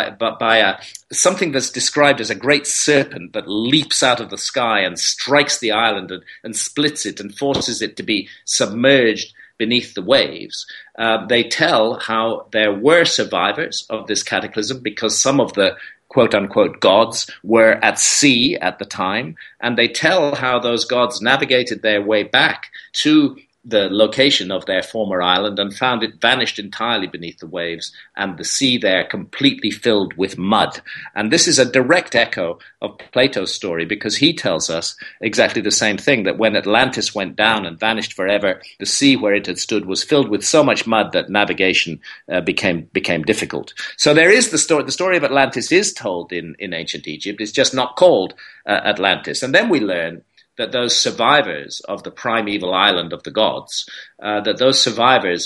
something that's described as a great serpent that leaps out of the sky and strikes the island and splits it and forces it to be submerged beneath the waves. They tell how there were survivors of this cataclysm because some of the quote-unquote gods were at sea at the time, and they tell how those gods navigated their way back to the location of their former island and found it vanished entirely beneath the waves and the sea there completely filled with mud. And this is a direct echo of Plato's story because he tells us exactly the same thing, that when Atlantis went down and vanished forever, the sea where it had stood was filled with so much mud that navigation became difficult. So there is the story. The story of Atlantis is told in ancient Egypt. It's just not called Atlantis. And then we learn that those survivors of the primeval island of the gods, that those survivors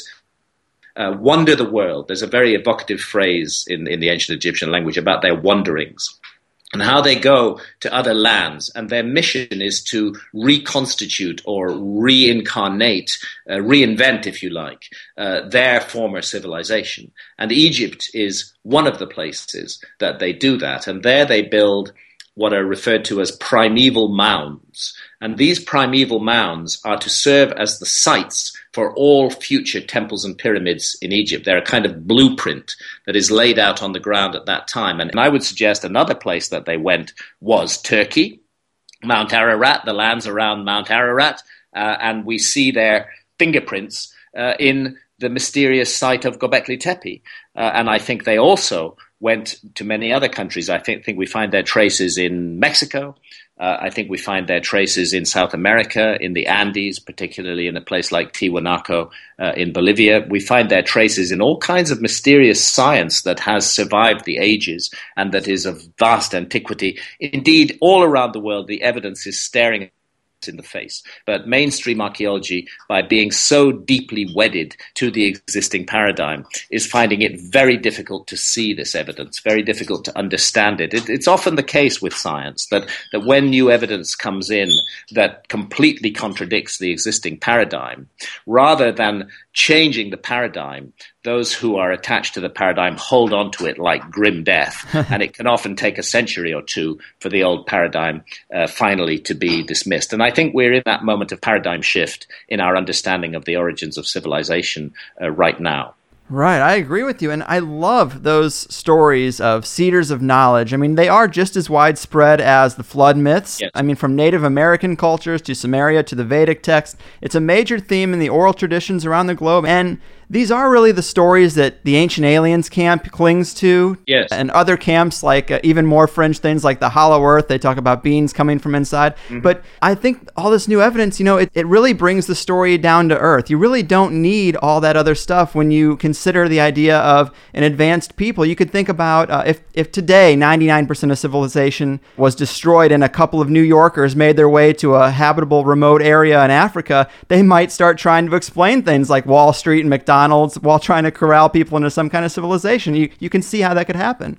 wander the world. There's a very evocative phrase in the ancient Egyptian language about their wanderings and how they go to other lands. And their mission is to reconstitute or reincarnate, reinvent, if you like, their former civilization. And Egypt is one of the places that they do that. And there they build what are referred to as primeval mounds. And these primeval mounds are to serve as the sites for all future temples and pyramids in Egypt. They're a kind of blueprint that is laid out on the ground at that time. And I would suggest another place that they went was Turkey, Mount Ararat, the lands around Mount Ararat, and we see their fingerprints in the mysterious site of Göbekli Tepe. And I think they also went to many other countries. I think we find their traces in Mexico. I think we find their traces in South America, in the Andes, particularly in a place like Tiwanaku in Bolivia. We find their traces in all kinds of mysterious science that has survived the ages and that is of vast antiquity. Indeed, all around the world, the evidence is staring in the face. But mainstream archaeology, by being so deeply wedded to the existing paradigm, is finding it very difficult to see this evidence, very difficult to understand it. It's often the case with science that when new evidence comes in that completely contradicts the existing paradigm, rather than changing the paradigm, those who are attached to the paradigm hold on to it like grim death. And it can often take a century or two for the old paradigm finally to be dismissed. And I think we're in that moment of paradigm shift in our understanding of the origins of civilization right now. Right, I agree with you, and I love those stories of cedars of knowledge. I mean, they are just as widespread as the flood myths. Yes. I mean, from Native American cultures to Sumeria to the Vedic text, it's a major theme in the oral traditions around the globe, and these are really the stories that the Ancient Aliens camp clings to. Yes. And other camps, like even more fringe things like the Hollow Earth, they talk about beings coming from inside. Mm-hmm. But I think all this new evidence, it really brings the story down to earth. You really don't need all that other stuff when you consider the idea of an advanced people. You could think about if today 99% of civilization was destroyed and a couple of New Yorkers made their way to a habitable remote area in Africa, they might start trying to explain things like Wall Street and McDonald's while trying to corral people into some kind of civilization. You can see how that could happen.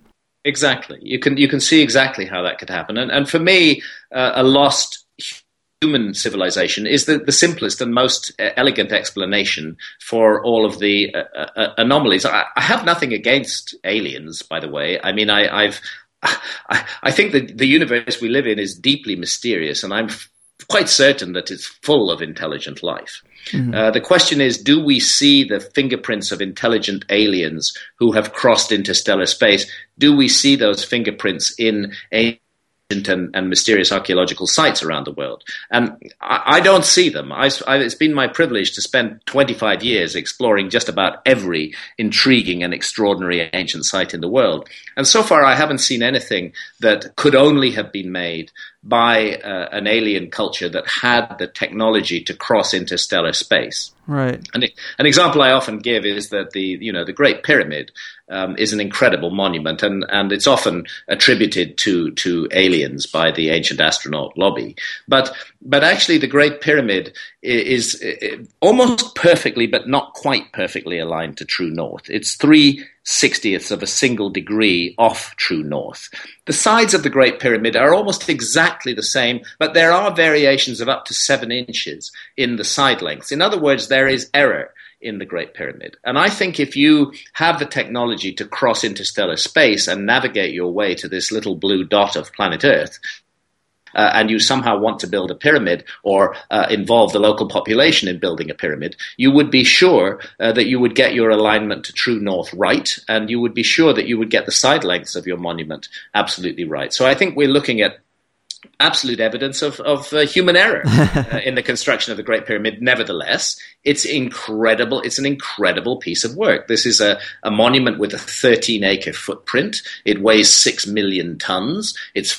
Exactly. You can see exactly how that could happen. And for me, a lost human civilization is the simplest and most elegant explanation for all of the anomalies. I have nothing against aliens, by the way. I mean, I think that the universe we live in is deeply mysterious, and I'm quite certain that it's full of intelligent life. Mm-hmm. The question is, do we see the fingerprints of intelligent aliens who have crossed interstellar space? Do we see those fingerprints in ancient and mysterious archaeological sites around the world? And I don't see them. It's been my privilege to spend 25 years exploring just about every intriguing and extraordinary ancient site in the world. And so far, I haven't seen anything that could only have been made by an alien culture that had the technology to cross interstellar space. Right. And an example I often give is that the Great Pyramid is an incredible monument, and it's often attributed to aliens by the ancient astronaut lobby. But actually, the Great Pyramid is almost perfectly, but not quite perfectly aligned to true north. It's 3/60ths of a single degree off true north. The sides of the Great Pyramid are almost exactly the same, but there are variations of up to 7 inches in the side lengths. In other words, there is error in the Great Pyramid. And I think if you have the technology to cross interstellar space and navigate your way to this little blue dot of planet Earth, and you somehow want to build a pyramid or involve the local population in building a pyramid, you would be sure that you would get your alignment to true north right, and you would be sure that you would get the side lengths of your monument absolutely right. So I think we're looking at absolute evidence of human error in the construction of the Great Pyramid. Nevertheless, it's incredible. It's an incredible piece of work. This is a monument with a 13-acre footprint. It weighs 6 million tons. It's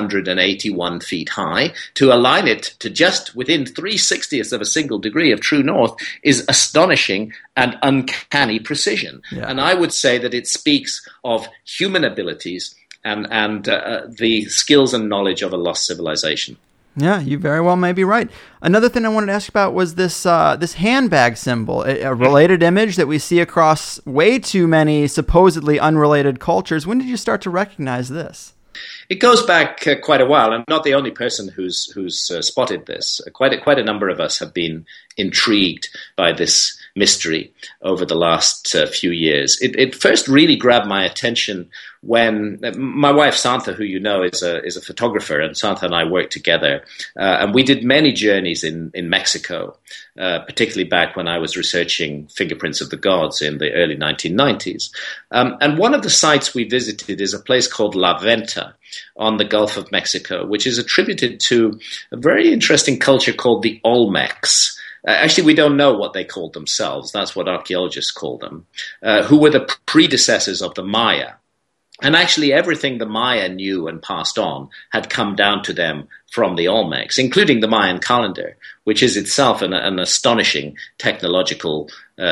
481 feet high. To align it to just within 3/60ths of a single degree of true north is astonishing and uncanny precision. Yeah. And I would say that it speaks of human abilities and the skills and knowledge of a lost civilization. Yeah, you very well may be right. Another thing I wanted to ask about was this handbag symbol, a related image that we see across way too many supposedly unrelated cultures. When did you start to recognize this? It goes back quite a while. I'm not the only person who's spotted this. Quite a number of us have been intrigued by this mystery over the last few years. It first really grabbed my attention when my wife Santha, who you know is a photographer, and Santha and I worked together, and we did many journeys in Mexico, particularly back when I was researching Fingerprints of the Gods in the early 1990s. And one of the sites we visited is a place called La Venta on the Gulf of Mexico, which is attributed to a very interesting culture called the Olmecs. Actually, we don't know what they called themselves. That's what archaeologists call them, who were the predecessors of the Maya. And actually, everything the Maya knew and passed on had come down to them from the Olmecs, including the Mayan calendar, which is itself an astonishing technological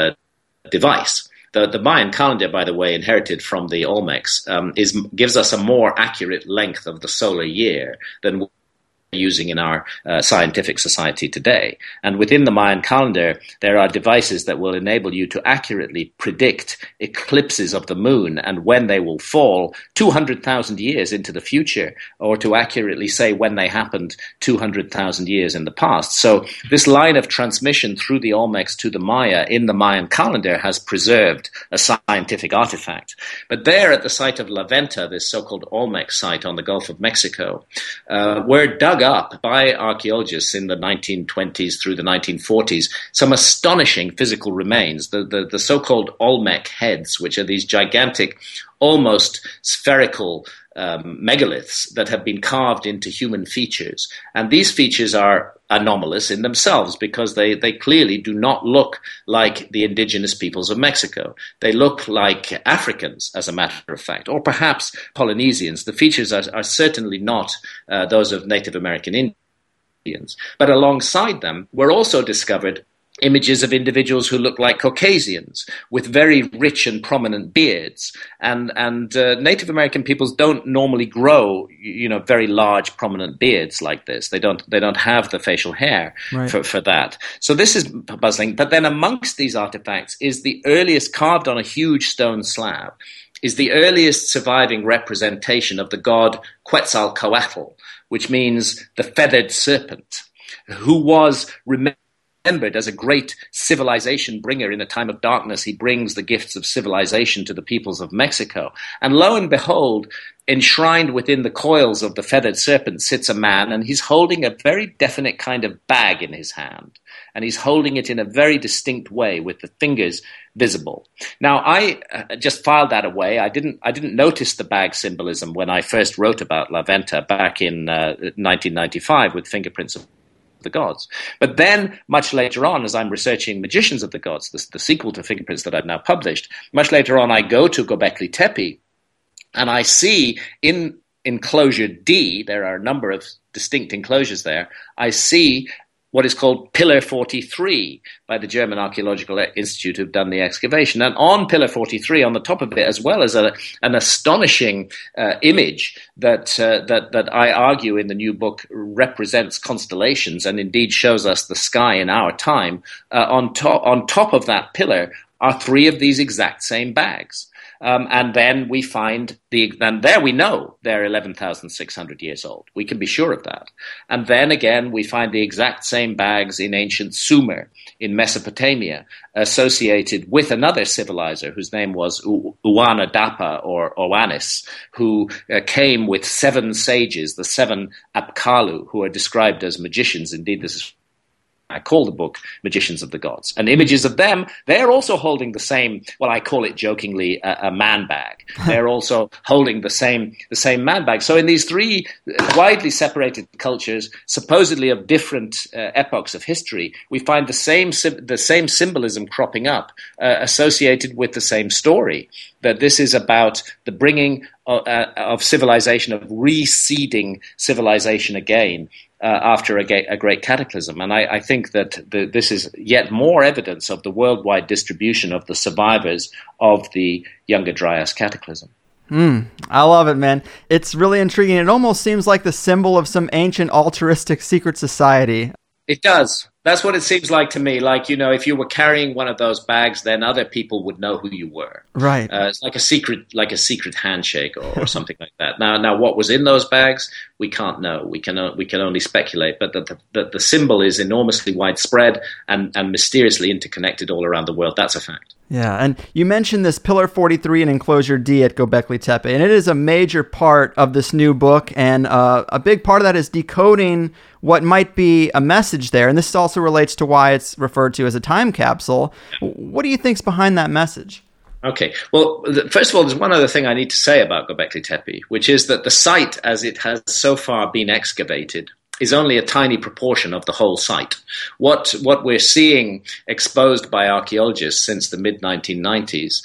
device. The Mayan calendar, by the way, inherited from the Olmecs, gives us a more accurate length of the solar year than using in our scientific society today. And within the Mayan calendar, there are devices that will enable you to accurately predict eclipses of the moon and when they will fall 200,000 years into the future, or to accurately say when they happened 200,000 years in the past. So this line of transmission through the Olmecs to the Maya in the Mayan calendar has preserved a scientific artifact. But there at the site of La Venta, this so-called Olmec site on the Gulf of Mexico, were dug up by archaeologists in the 1920s through the 1940s some astonishing physical remains, the so-called Olmec heads, which are these gigantic, almost spherical megaliths that have been carved into human features. And these features are anomalous in themselves because they clearly do not look like the indigenous peoples of Mexico. They look like Africans, as a matter of fact, or perhaps Polynesians. The features are certainly not those of Native American Indians. But alongside them were also discovered images of individuals who look like Caucasians with very rich and prominent beards, and Native American peoples don't normally grow, very large prominent beards like this. They don't have the facial hair for that. So this is puzzling. But then amongst these artifacts is the earliest, carved on a huge stone slab, is the earliest surviving representation of the god Quetzalcoatl, which means the feathered serpent, who was remembered as a great civilization bringer in a time of darkness. He brings the gifts of civilization to the peoples of Mexico. And lo and behold, enshrined within the coils of the feathered serpent sits a man, and he's holding a very definite kind of bag in his hand. And he's holding it in a very distinct way with the fingers visible. Now, I just filed that away. I didn't notice the bag symbolism when I first wrote about La Venta back in 1995 with Fingerprints of the Gods. But then, much later on, as I'm researching Magicians of the Gods, the sequel to Fingerprints that I've now published, much later on I go to Göbekli Tepe, and I see in enclosure D, there are a number of distinct enclosures there, I see what is called Pillar 43 by the German Archaeological Institute who've done the excavation. And on Pillar 43, on the top of it, as well as an astonishing image that I argue in the new book represents constellations and indeed shows us the sky in our time, on top of that pillar are three of these exact same bags. And then we find and there we know they're 11,600 years old. We can be sure of that. And then again, we find the exact same bags in ancient Sumer, in Mesopotamia, associated with another civilizer whose name was Uana-Dapa or Oannes, who came with 7 sages, the 7 Apkallu, who are described as magicians. Indeed, this is I call the book Magicians of the Gods. And images of them, they're also holding the same, well, I call it jokingly a man bag. They're also holding the same man bag. So in these 3 widely separated cultures, supposedly of different epochs of history, we find the same symbolism cropping up associated with the same story, that this is about the bringing of civilization, of reseeding civilization again, after a great cataclysm. And I think that this is yet more evidence of the worldwide distribution of the survivors of the Younger Dryas cataclysm. I love it, man. It's really intriguing. It almost seems like the symbol of some ancient altruistic secret society. It does. That's what it seems like to me. Like, if you were carrying one of those bags, then other people would know who you were. Right. It's like a secret handshake or something like that. Now, what was in those bags, we can't know. We can only speculate. But the symbol is enormously widespread and mysteriously interconnected all around the world. That's a fact. Yeah, and you mentioned this Pillar 43 and Enclosure D at Göbekli Tepe, and it is a major part of this new book, and a big part of that is decoding what might be a message there, and this also relates to why it's referred to as a time capsule. What do you think's behind that message? Okay. Well, first of all, there's one other thing I need to say about Göbekli Tepe, which is that the site, as it has so far been excavated, is only a tiny proportion of the whole site. What we're seeing exposed by archaeologists since the mid-1990s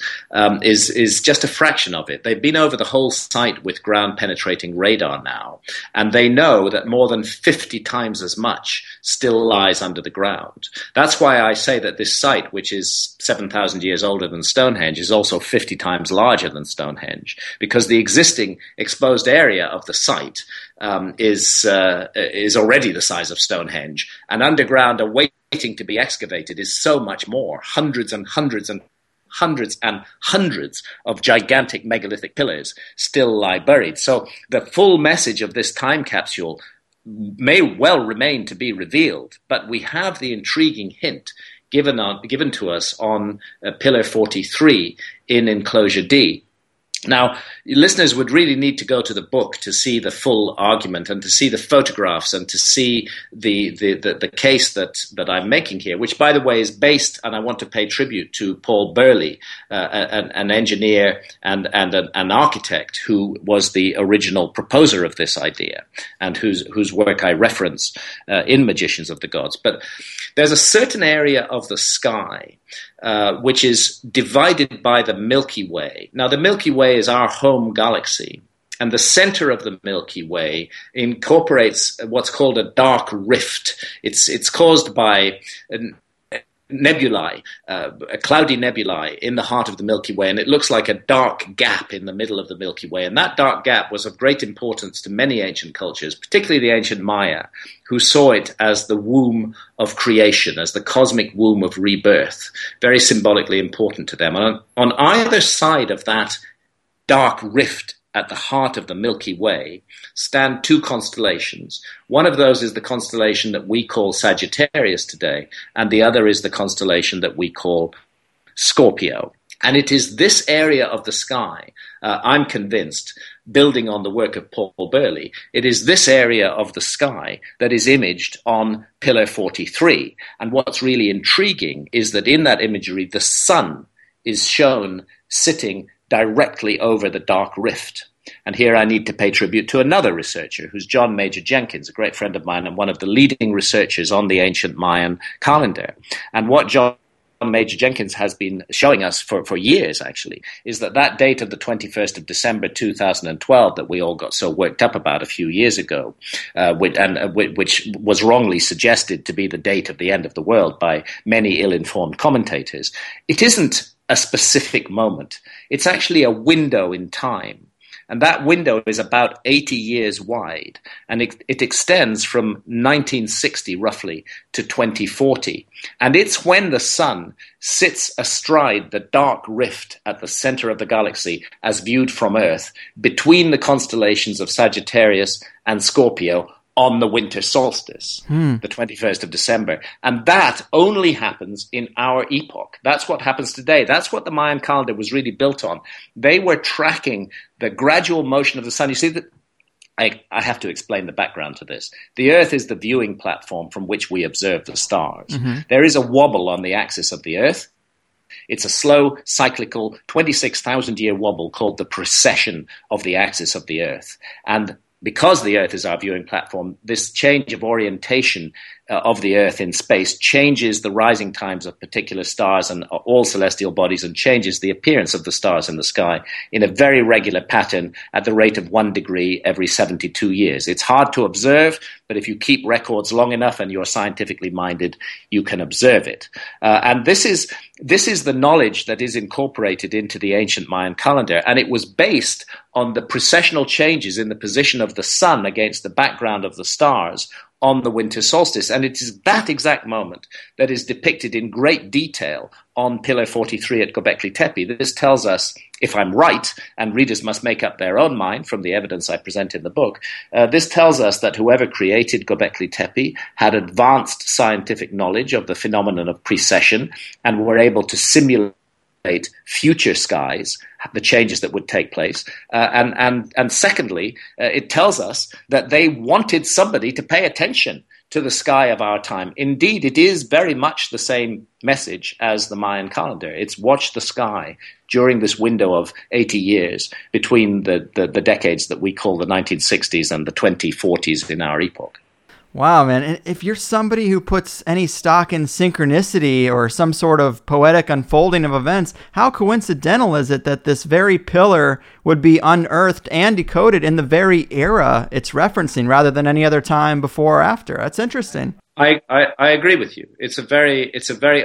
is just a fraction of it. They've been over the whole site with ground-penetrating radar now, and they know that more than 50 times as much still lies under the ground. That's why I say that this site, which is 7,000 years older than Stonehenge, is also 50 times larger than Stonehenge, because the existing exposed area of the site is already the size of Stonehenge, and underground awaiting to be excavated is so much more. Hundreds and hundreds and hundreds and hundreds of gigantic megalithic pillars still lie buried. So the full message of this time capsule may well remain to be revealed, but we have the intriguing hint given to us on Pillar 43 in Enclosure D. Now, listeners would really need to go to the book to see the full argument and to see the photographs and to see the case that I'm making here, which, by the way, is based, and I want to pay tribute to Paul Burley, an engineer and an architect who was the original proposer of this idea and whose work I reference in Magicians of the Gods. But there's a certain area of the sky which is divided by the Milky Way. Now, the Milky Way is our home galaxy, and the center of the Milky Way incorporates what's called a dark rift. It's caused by nebulae, a cloudy nebulae in the heart of the Milky Way, and it looks like a dark gap in the middle of the Milky Way. And that dark gap was of great importance to many ancient cultures, particularly the ancient Maya, who saw it as the womb of creation, as the cosmic womb of rebirth, very symbolically important to them. And on either side of that dark rift at the heart of the Milky Way stand two constellations. One of those is the constellation that we call Sagittarius today, and the other is the constellation that we call Scorpio. And it is this area of the sky, I'm convinced, building on the work of Paul Burley, it is this area of the sky that is imaged on Pillar 43. And what's really intriguing is that in that imagery, the sun is shown sitting directly over the dark rift. And here I need to pay tribute to another researcher, who's John Major Jenkins, a great friend of mine and one of the leading researchers on the ancient Mayan calendar. And what John Major Jenkins has been showing us for years, actually, is that date of the 21st of December 2012 that we all got so worked up about a few years ago, which was wrongly suggested to be the date of the end of the world by many ill-informed commentators, it isn't a specific moment. It's actually a window in time. And that window is about 80 years wide, and it extends from 1960 roughly to 2040. And it's when the sun sits astride the dark rift at the center of the galaxy as viewed from Earth between the constellations of Sagittarius and Scorpio on the winter solstice, the 21st of December. And that only happens in our epoch. That's what happens today. That's what the Mayan calendar was really built on. They were tracking the gradual motion of the sun. You see, that I have to explain the background to this. The Earth is the viewing platform from which we observe the stars. Mm-hmm. There is a wobble on the axis of the Earth. It's a slow, cyclical, 26,000-year wobble called the precession of the axis of the Earth. And because the Earth is our viewing platform, this change of orientation of the Earth in space changes the rising times of particular stars and all celestial bodies, and changes the appearance of the stars in the sky in a very regular pattern at the rate of 1 degree every 72 years. It's hard to observe, but if you keep records long enough and you're scientifically minded, you can observe it. And this is the knowledge that is incorporated into the ancient Mayan calendar, and it was based on the precessional changes in the position of the sun against the background of the stars on the winter solstice. And it is that exact moment that is depicted in great detail on Pillar 43 at Göbekli Tepe. This tells us, if I'm right, and readers must make up their own mind from the evidence I present in the book, this tells us that whoever created Göbekli Tepe had advanced scientific knowledge of the phenomenon of precession and were able to simulate future skies, the changes that would take place. And secondly, it tells us that they wanted somebody to pay attention to the sky of our time. Indeed, it is very much the same message as the Mayan calendar. It's watch the sky during this window of 80 years between the decades that we call the 1960s and the 2040s in our epoch. Wow, man. And if you're somebody who puts any stock in synchronicity or some sort of poetic unfolding of events, how coincidental is it that this very pillar would be unearthed and decoded in the very era it's referencing rather than any other time before or after? That's interesting. I agree with you. It's a very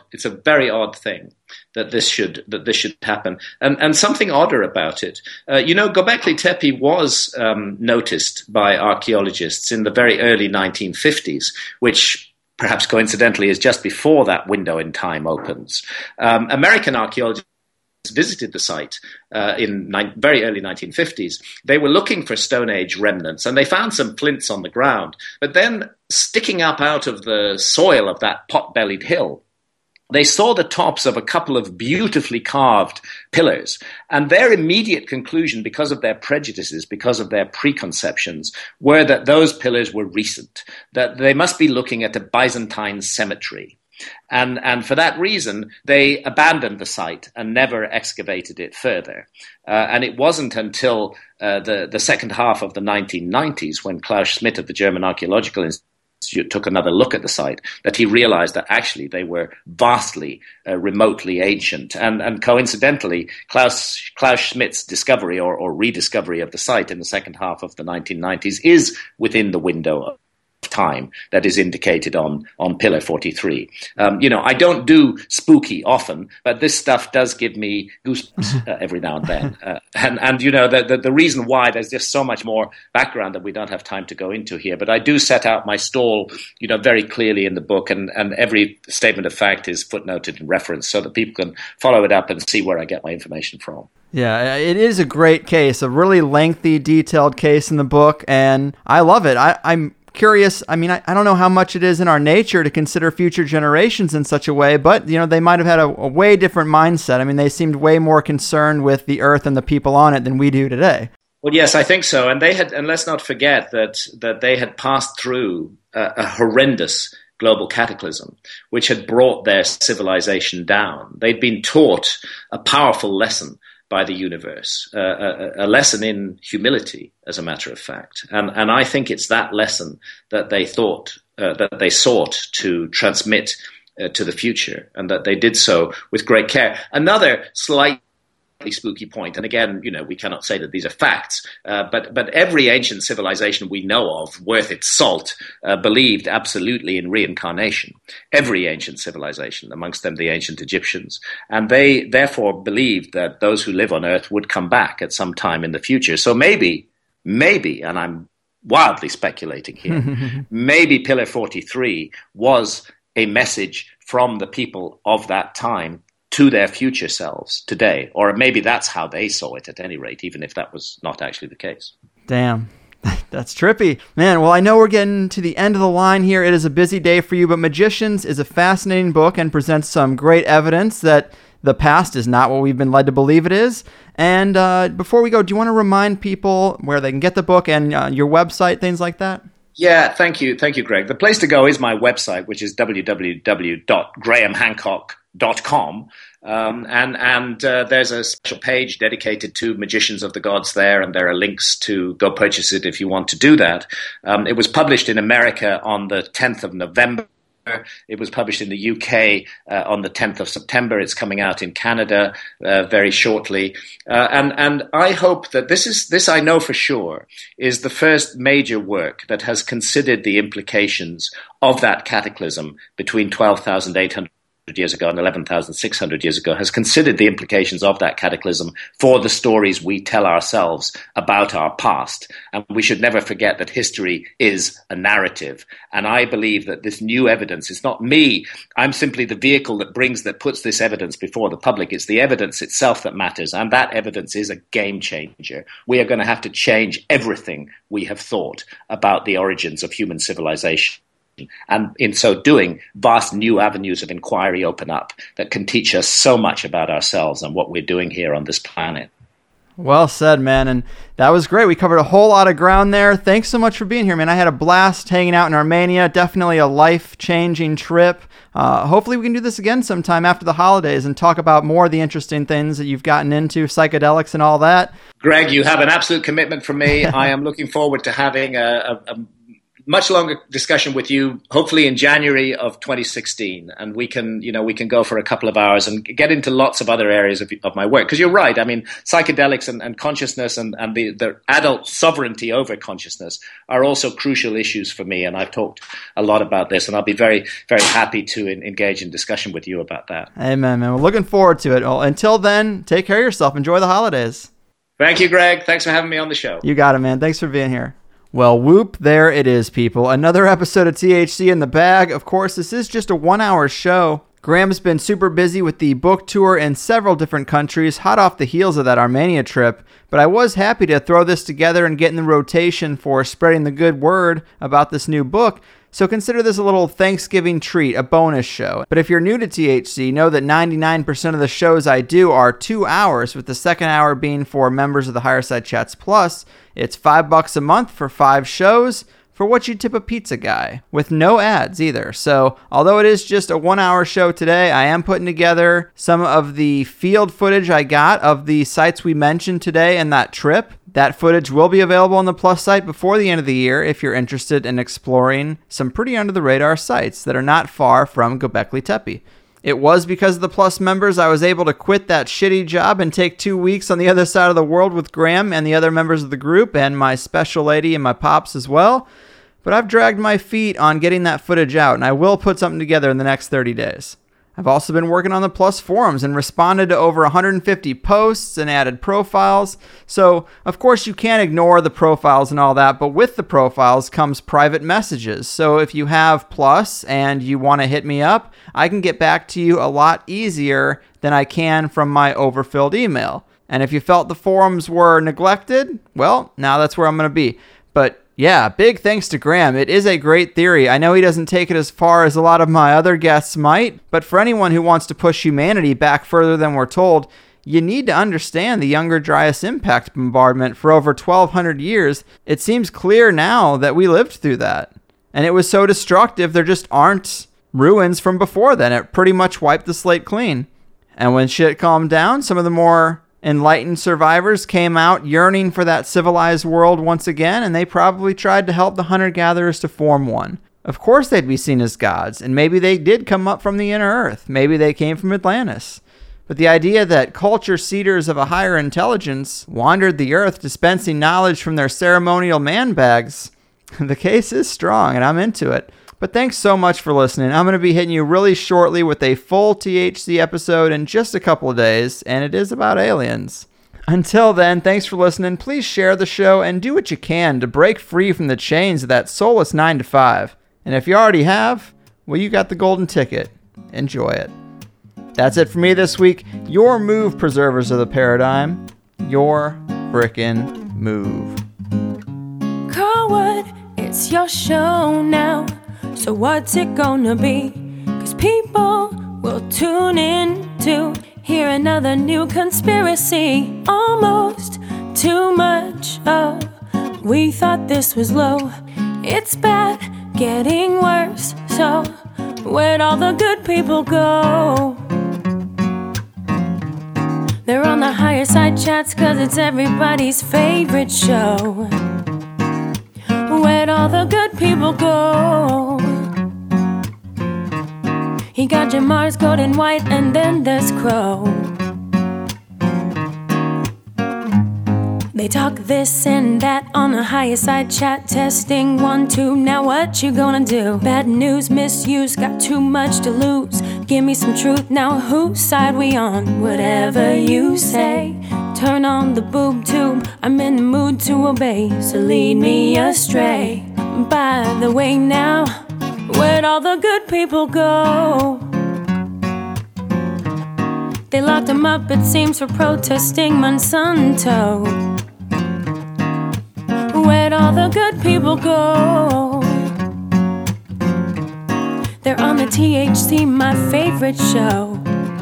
odd thing that this should happen, and something odder about it. Göbekli Tepe was noticed by archaeologists in the very early 1950s, which perhaps coincidentally is just before that window in time opens. American archaeologists visited the site in very early 1950s. They were looking for Stone Age remnants, and they found some flints on the ground. But then, sticking up out of the soil of that pot-bellied hill, they saw the tops of a couple of beautifully carved pillars. And their immediate conclusion, because of their prejudices, because of their preconceptions, were that those pillars were recent, that they must be looking at a Byzantine cemetery. And for that reason, they abandoned the site and never excavated it further. And it wasn't until the second half of the 1990s, when Klaus Schmidt of the German Archaeological Institute took another look at the site, that he realized that actually they were vastly, remotely ancient. And coincidentally, Klaus Schmidt's discovery or rediscovery of the site in the second half of the 1990s is within the window of time that is indicated on Pillar 43. I don't do spooky often, but this stuff does give me goosebumps every now and then. The reason why, there's just so much more background that we don't have time to go into here, but I do set out my stall, very clearly in the book, and every statement of fact is footnoted and referenced so that people can follow it up and see where I get my information from. Yeah, it is a great case, a really lengthy, detailed case in the book, and I love it. I'm curious. I mean, I don't know how much it is in our nature to consider future generations in such a way, but, they might have had a way different mindset. I mean, they seemed way more concerned with the earth and the people on it than we do today. Well, yes, I think so. And let's not forget that they had passed through a horrendous global cataclysm, which had brought their civilization down. They'd been taught a powerful lesson by the universe, a lesson in humility, as a matter of fact. And I think it's that lesson that they sought to transmit to the future, and that they did so with great care. Another slightly spooky point, and again, we cannot say that these are facts, but every ancient civilization we know of worth its salt believed absolutely in reincarnation. Every ancient civilization, amongst them the ancient Egyptians, and they therefore believed that those who live on Earth would come back at some time in the future. So maybe, and I'm wildly speculating here, maybe Pillar 43 was a message from the people of that time to their future selves today. Or maybe that's how they saw it at any rate, even if that was not actually the case. Damn. That's trippy. Man, well, I know we're getting to the end of the line here. It is a busy day for you, but Magicians is a fascinating book and presents some great evidence that the past is not what we've been led to believe it is. And before we go, do you want to remind people where they can get the book and your website, things like that? Yeah, thank you, Greg. The place to go is my website, which is www.grahamhancock.com. And there's a special page dedicated to Magicians of the Gods there, and there are links to go purchase it if you want to do that. It was published in America on the 10th of November. It was published in the UK on the 10th of September. It's coming out in Canada very shortly. And I hope that this I know for sure is the first major work that has considered the implications of that cataclysm between 12,800 years ago and 11,600 years ago, has considered the implications of that cataclysm for the stories we tell ourselves about our past. And we should never forget that history is a narrative. And I believe that this new evidence is not me. I'm simply the vehicle that puts this evidence before the public. It's the evidence itself that matters. And that evidence is a game changer. We are going to have to change everything we have thought about the origins of human civilization. And in so doing, vast new avenues of inquiry open up that can teach us so much about ourselves and what we're doing here on this planet. Well said, man. And that was great. We covered a whole lot of ground there. Thanks so much for being here, man. I had a blast hanging out in Armenia. Definitely a life-changing trip. Hopefully we can do this again sometime after the holidays and talk about more of the interesting things that you've gotten into, psychedelics and all that. Greg, you have an absolute commitment from me. I am looking forward to having a much longer discussion with you, hopefully in January of 2016, and we can go for a couple of hours and get into lots of other areas of my work. Because you're right, I mean, psychedelics and consciousness and the adult sovereignty over consciousness are also crucial issues for me, and I've talked a lot about this, and I'll be very, very happy to engage in discussion with you about that. Amen, man. We're looking forward to it. Well, until then, take care of yourself. Enjoy the holidays. Thank you, Greg. Thanks for having me on the show. You got it, man. Thanks for being here. Well, whoop, there it is, people. Another episode of THC in the bag. Of course, this is just a 1-hour show. Graham's been super busy with the book tour in several different countries, hot off the heels of that Armenia trip, but I was happy to throw this together and get in the rotation for spreading the good word about this new book. So consider this a little Thanksgiving treat, a bonus show. But if you're new to THC, know that 99% of the shows I do are 2 hours, with the second hour being for members of the Higher Side Chats Plus. It's $5 a month for 5 shows for what you tip a pizza guy, with no ads either. So although it is just a 1-hour show today, I am putting together some of the field footage I got of the sites we mentioned today and that trip. That footage will be available on the Plus site before the end of the year if you're interested in exploring some pretty under-the-radar sites that are not far from Göbekli Tepe. It was because of the Plus members I was able to quit that shitty job and take 2 weeks on the other side of the world with Graham and the other members of the group and my special lady and my pops as well. but I've dragged my feet on getting that footage out, and I will put something together in the next 30 days. I've also been working on the Plus forums and responded to over 150 posts and added profiles. So, of course, you can't ignore the profiles and all that, but with the profiles comes private messages. So if you have Plus and you want to hit me up, I can get back to you a lot easier than I can from my overfilled email. And if you felt the forums were neglected, well, now that's where I'm going to be. But yeah, big thanks to Graham. It is a great theory. I know he doesn't take it as far as a lot of my other guests might, but for anyone who wants to push humanity back further than we're told, you need to understand the Younger Dryas impact bombardment for over 1,200 years. It seems clear now that we lived through that. And it was so destructive, there just aren't ruins from before then. It pretty much wiped the slate clean. And when shit calmed down, some of the more enlightened survivors came out yearning for that civilized world once again, and they probably tried to help the hunter-gatherers to form one. Of course they'd be seen as gods, and maybe they did come up from the inner earth. Maybe they came from Atlantis. But the idea that culture seeders of a higher intelligence wandered the earth dispensing knowledge from their ceremonial man bags, the case is strong, and I'm into it. But thanks so much for listening. I'm going to be hitting you really shortly with a full THC episode in just a couple of days, and it is about aliens. Until then, thanks for listening. Please share the show and do what you can to break free from the chains of that soulless 9 to 5. And if you already have, well, you got the golden ticket. Enjoy it. That's it for me this week. Your move, preservers of the paradigm. Your frickin' move. Carwood, it's your show now. So what's it gonna be? 'Cause people will tune in to hear another new conspiracy. Almost too much of. We thought this was low. It's bad, getting worse. So where'd all the good people go? They're on the higher side chats 'cause it's everybody's favorite show. Where'd all the good people go? He got Jamar's golden white and then there's Crow. They talk this and that on the higher side chat. Testing 1, 2, now what you gonna do? Bad news, misuse, got too much to lose. Give me some truth, now whose side we on? Whatever you say. Turn on the boob tube, I'm in the mood to obey. So lead me astray. By the way now, where'd all the good people go? They locked him up, it seems, for protesting Monsanto. Where'd all the good people go? They're on the THC, my favorite show.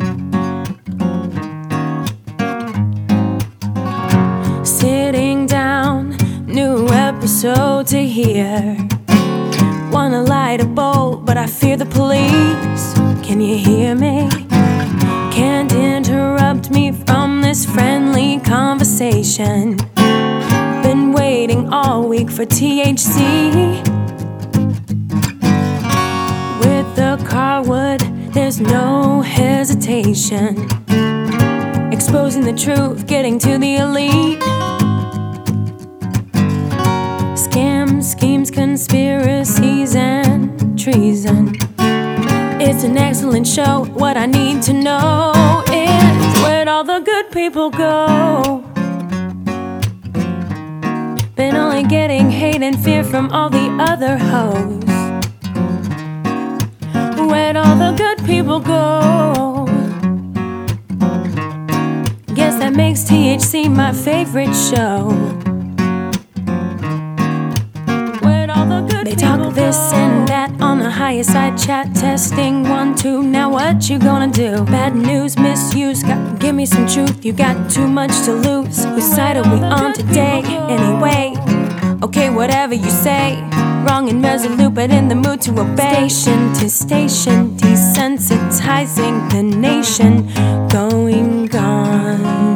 Sitting down, new episode to hear. Wanna light a bowl, but I fear the police. Can you hear me? Can't interrupt me from this friendly conversation. Been waiting all week for THC. With the Carwood, there's no hesitation. Exposing the truth, getting to the elite. Scams, schemes, conspiracies, and treason. It's an excellent show. What I need to know is where'd all the good people go? Been only getting hate and fear from all the other hoes. Where'd all the good people go? Guess that makes THC my favorite show. They talk this and that on the higher side chat. Testing 1, 2, now what you gonna do? Bad news, misuse, give me some truth. You got too much to lose. Whose side are we on today? Anyway, okay, whatever you say. Wrong and resolute, but in the mood to obey. Station to station, desensitizing the nation. Going gone.